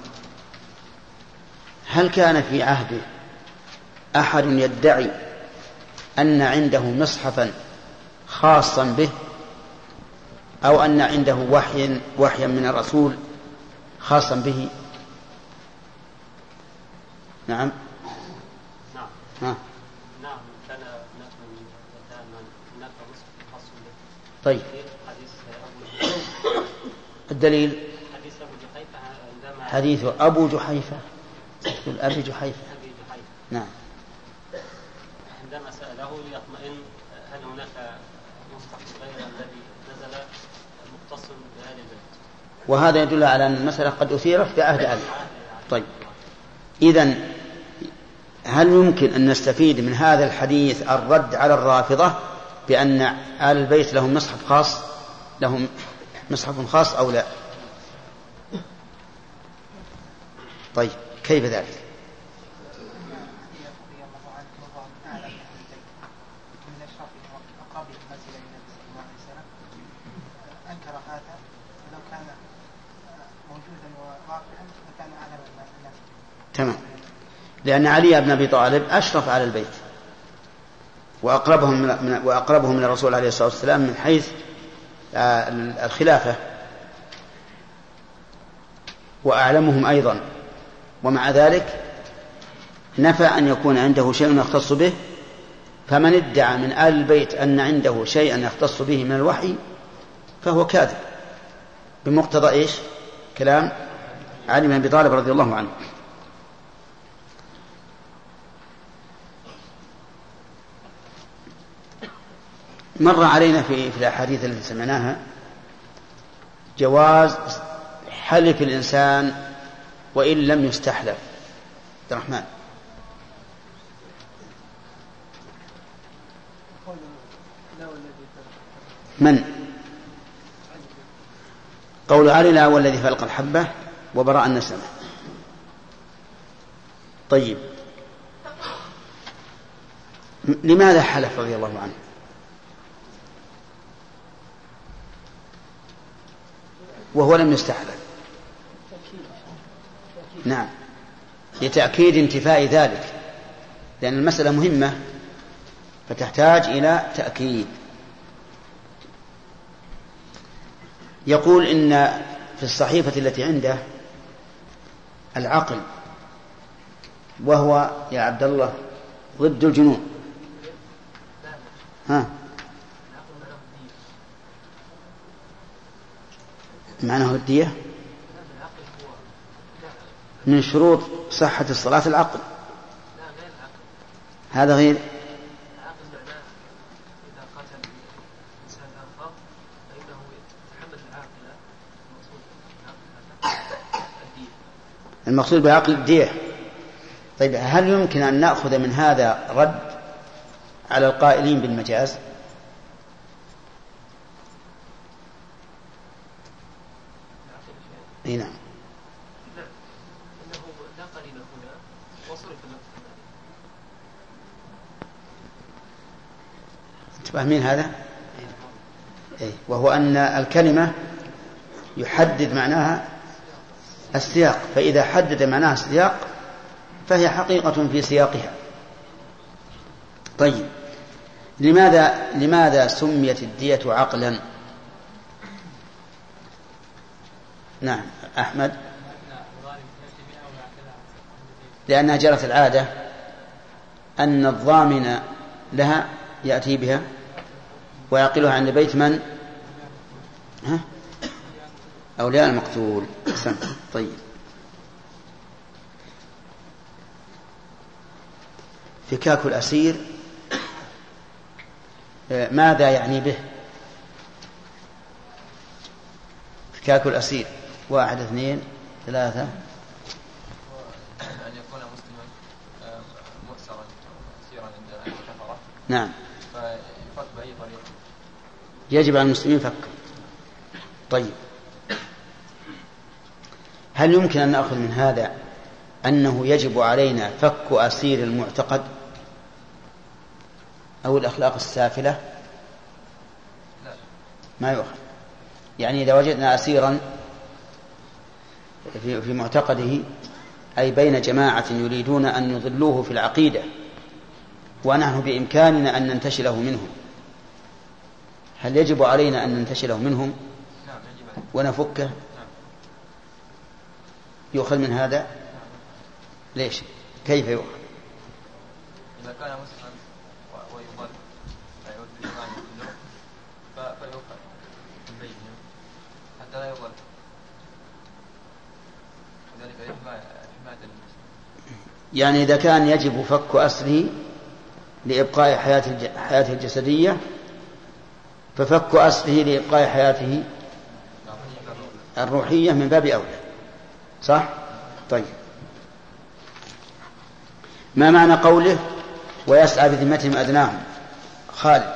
هل كان في عهده أحد يدعي أن عنده مصحفا خاصا به أو أن عنده وحي وحيا من الرسول خاصا به؟ نعم. نعم. ها. نعم كان هناك مصحف خاص به. طيب حديث أبو الدليل حديث أبو جحيفة عندما حديث أبو جحيفة أبي جحيفة. أبي جحيفة. نعم. عندما سأله ليطمئن هل هناك مصحف غير الذي نزل وهذا يدل على أن المسألة قد أثيرت في عهد علي. طيب إذن هل يمكن أن نستفيد من هذا الحديث الرد على الرافضة بأن آل البيت لهم مصحف خاص لهم مصحف خاص أو لا؟ طيب كيف ذلك؟ تمام، لأن علي بن أبي طالب أشرف على البيت وأقربهم من وأقربهم من الرسول عليه الصلاة والسلام من حيث الخلافة وأعلمهم أيضا، ومع ذلك نفى أن يكون عنده شيء يختص به. فمن ادعى من آل البيت أن عنده شيئا يختص به من الوحي فهو كاذب بمقتضى إيش؟ كلام علي بن أبي طالب رضي الله عنه. مر علينا في في الأحاديث التي سمعناها جواز حلف الإنسان وإن لم يستحلف. عبد الرحمن. من؟ قول علي لا هو الذي فلق الحبة وبرأ النسمة. طيب لماذا حلف رضي الله عنه؟ وهو لم يستحلف. نعم، لتأكيد انتفاء ذلك، لأن المسألة مهمة فتحتاج إلى تأكيد. يقول إن في الصحيفة التي عنده العقل وهو يا عبد الله ضد الجنون. ها معناه الدية من شروط صحة الصلاة العقل. هذا غير المقصود بعقل الدية. طيب هل يمكن أن نأخذ من هذا رد على القائلين بالمجاز؟ اي نعم. تفهمين هذا؟ إيه؟ وهو أن الكلمة يحدد معناها السياق، فإذا حدد معناها السياق فهي حقيقة في سياقها. طيب لماذا لماذا سميت الدية عقلا؟ نعم أحمد. لأنها جرت العادة أن الضامن لها يأتي بها ويعقلها عند بيت من؟ ها؟ أولياء المقتول. طيب فكاك الأسير ماذا يعني به؟ فكاك الأسير واحد اثنين ثلاثة. أن يكون مسلما مؤسرا أسيرا عند الكفرة. نعم. فيفك بأي طريقة. يجب على المسلمين فك. طيب هل يمكن أن نأخذ من هذا أنه يجب علينا فك أسير المعتقد أو الأخلاق السافلة؟ لا. ما يؤخذ. يعني إذا وجدنا أسيرا في معتقده أي بين جماعة يريدون أن يضلوه في العقيدة ونحن بإمكاننا أن ننتشله منهم، هل يجب علينا أن ننتشله منهم ونفكه؟ يؤخذ من هذا؟ ليش؟ كيف يؤخذ؟ إذا كان مسلما ويضل فيعود بالإيمان كله فيؤخذ من بينهم حتى لا يضل، وذلك حماية المسلم. يعني إذا كان يجب فك أسره لإبقاء حياته الجسدية ففك أسره لإبقاء حياته الروحية من باب أولى. صح؟ طيب، ما معنى قوله ويسعى بذمتهم أدناهم؟ خالد،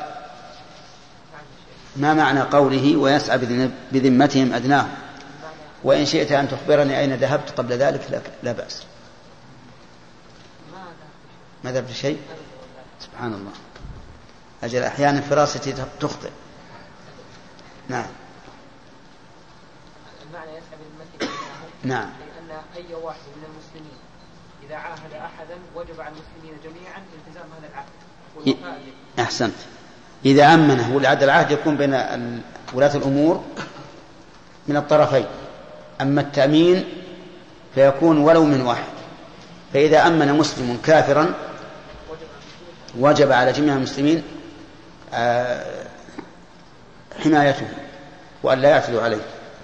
ما معنى قوله ويسعى بذمتهم أدناهم؟ وإن شئت أن تخبرني أين ذهبت قبل ذلك لا بأس. ما ذهبت شيء؟ سبحان الله، أجل أحيانا فراستي تخطئ. نعم. المعنى يسعى بذمتهم أدناهم نعم، لأن أي واحد من المسلمين إذا عاهد أحدا وجب على المسلمين جميعا التزام هذا العهد والوفاء به. أحسنت. إذا أمنه ولعد العهد يكون بين ولاة الأمور من الطرفين، أما التأمين فيكون ولو من واحد. فإذا أمن مسلم كافرا وجب على جميع المسلمين حمايته وأن لا يعتدوا عليه.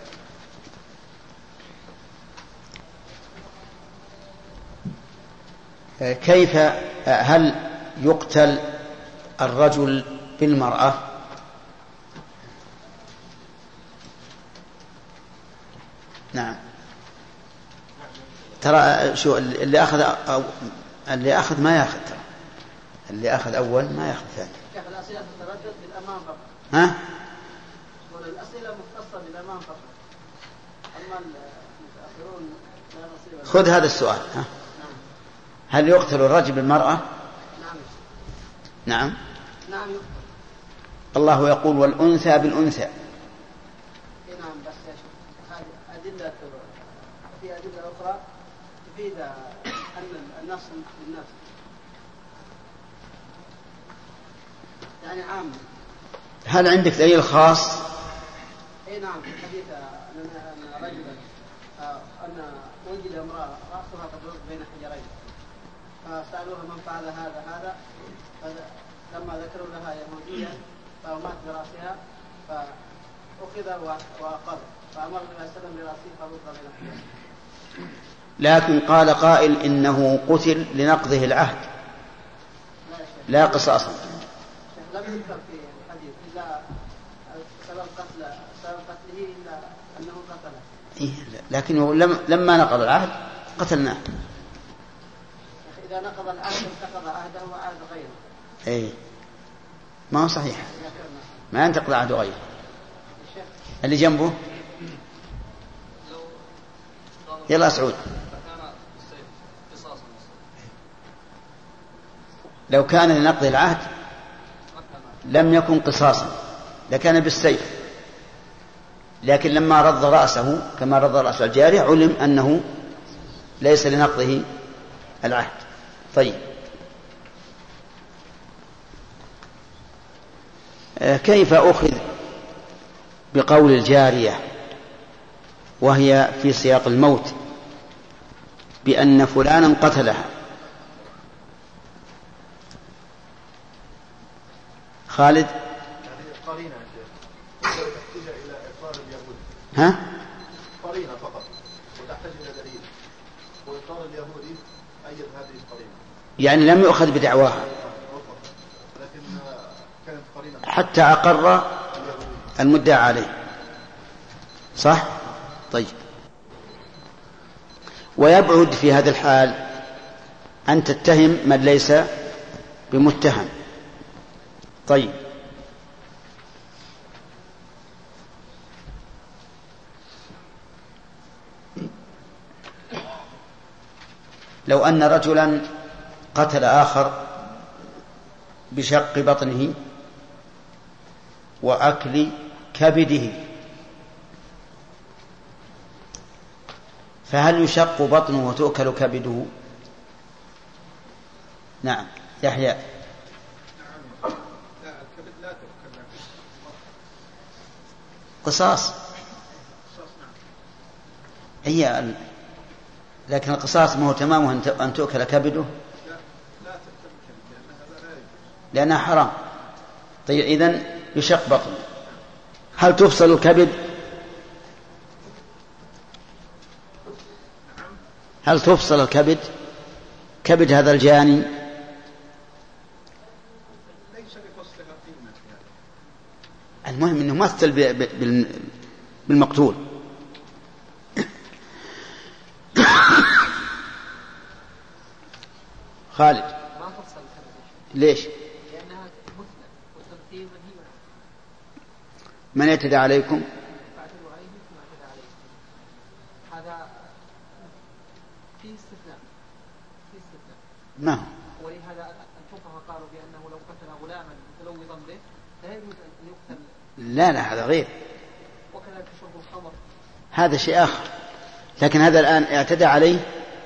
كيف هل يقتل الرجل بالمرأة؟ نعم. ترى شو اللي أخذ أو اللي أخذ ما يأخذ، ترى اللي أخذ أول ما يأخذ ثاني. الأسئلة تتردد بالأمام فقط. ها؟ والأسئلة مختصة بالأمام فقط. أما المتأخرون لا نصيب. خذ هذا السؤال. ها؟ هل يقتل الرجل بالمرأة؟ نعم. نعم. نعم يقتل. الله يقول والأنثى بالأنثى. نعم، بس يا شيخ هذه أدلة، في أدلة أخرى تفيد أن النص بالنص يعني عام. هل عندك دليل خاص؟ اي نعم، في حديث ان رجلا ان وجد امراه راسها تدور بين حجرين فسالوها من فعل هذا هذا فلما ذكروا لها يهوديا فمات براسها فاخذ واقر فامر النبي صلى الله عليه وسلم براسه فرد بين حجرين. لكن قال قائل انه قتل لنقضه العهد لا قصاصا. لم يذكر في الحديث الا سبب قتل سبب قتله الا انه قتله. إيه، لكنه لم لما نقض العهد قتلناه. اذا نقض العهد انتقض عهده وعهد غيره. اي ما هو صحيح، ما ينتقض عهد غيره. اللي جنبه يلا سعود. لو كان لنقض العهد لم يكن قصاصا لكان بالسيف، لكن لما رض رأسه كما رض رأس الجارية علم أنه ليس لنقضه العهد. طيب، كيف أخذ بقول الجارية وهي في سياق الموت بأن فلانا قتلها؟ خالد. قرينة تحتاج إلى إقرار اليهود. ها؟ قرينة فقط وتحتاج إلى دليل، وإقرار اليهودي أيد هذه القرينة. يعني لم يؤخذ بدعواها لكن كانت قرينة حتى أقر المدعى عليه. صح؟ طيب، ويبعد في هذا الحال أن تتهم من ليس بمتهم. طيب، لو أن رجلا قتل آخر بشق بطنه وأكل كبده، فهل يشق بطنه وتؤكل كبده؟ نعم يحيى. قصاص هي، لكن القصاص ما هو تمامه أن تؤكل كبده لأنها حرام. طيب، إذن يشق بطنه. هل تفصل الكبد؟ هل تفصل الكبد كبد هذا الجاني؟ المهم أنه مثل بالمقتول خالد ما فصل الكبد. ليش؟ لأنها مثنى والتمثيل منهي عنه. من اعتدى عليكم فاعتدوا عليه ثم اعتدى عليكم. هذا في استثناء في استثناء ما هو؟ ولهذا الفقهاء قالوا بأنه لو قتل غلاما متلوظا به لا يجوز أن يقتل. لا لا هذا غير، وكذلك شرب الخمر هذا شيء آخر. لكن هذا الآن اعتدى عليه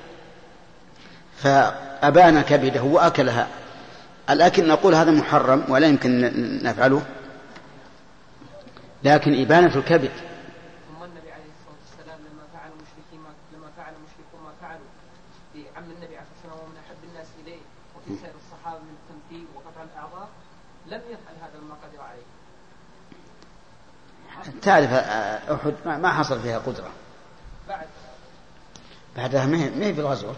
فأبان كبده وأكلها. الأكل نقول هذا محرم ولا يمكن نفعله، لكن إبانة الكبد. ثم النبي عليه الصلاة والسلام لما فعل المشركين لما فعل المشركون ما فعلوا في عم النبي عليه الصلاة والسلام ومن أحب الناس إليه وفي سائر الصحابة من التمثيل وقطع الأعضاء لم يفعل هذا ما قدر عليه. تعرف أحد ما حصل فيها قدرة بعد بعدها ما هي في الغزوة.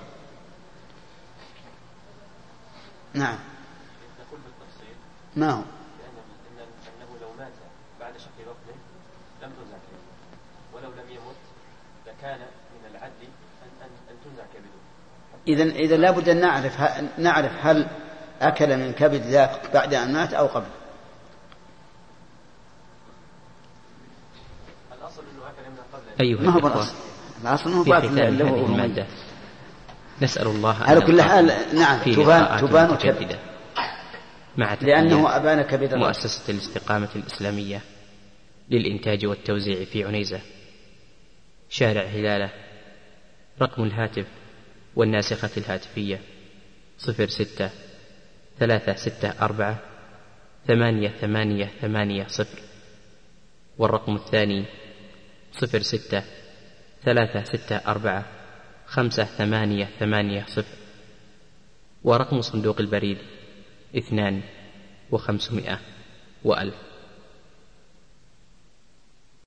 نعم. نقول بالتفصيل ما هو؟ لأن أنه لو مات بعد شق بطنه لم تنزع كبده، ولو لم يمت لكان من العدل أن أن تنزع كبده. إذن إذا لابد أن نعرف نعرف هل أكل من كبد ذاك بعد أن مات أو قبل. الأصل أنه أكل من قبل. أيها ما هو الإخوة، بالأصل، الأصل أنه في باطل ختام اللي هذه هو المادة نسأل الله على كل حال. نعم تبان تبان وتبان مع لأنه أبان كبد. مؤسسة الاستقامة الإسلامية للإنتاج والتوزيع في عنيزة، شارع هلالة. رقم الهاتف والناسخة الهاتفية صفر ستة ثلاثة ستة أربعة ثمانية ثمانية ثمانية صفر، والرقم الثاني صفر ستة ثلاثة ستة أربعة خمسة ثمانية ثمانية صفر، ورقم صندوق البريد اثنان وخمسمائة وألف.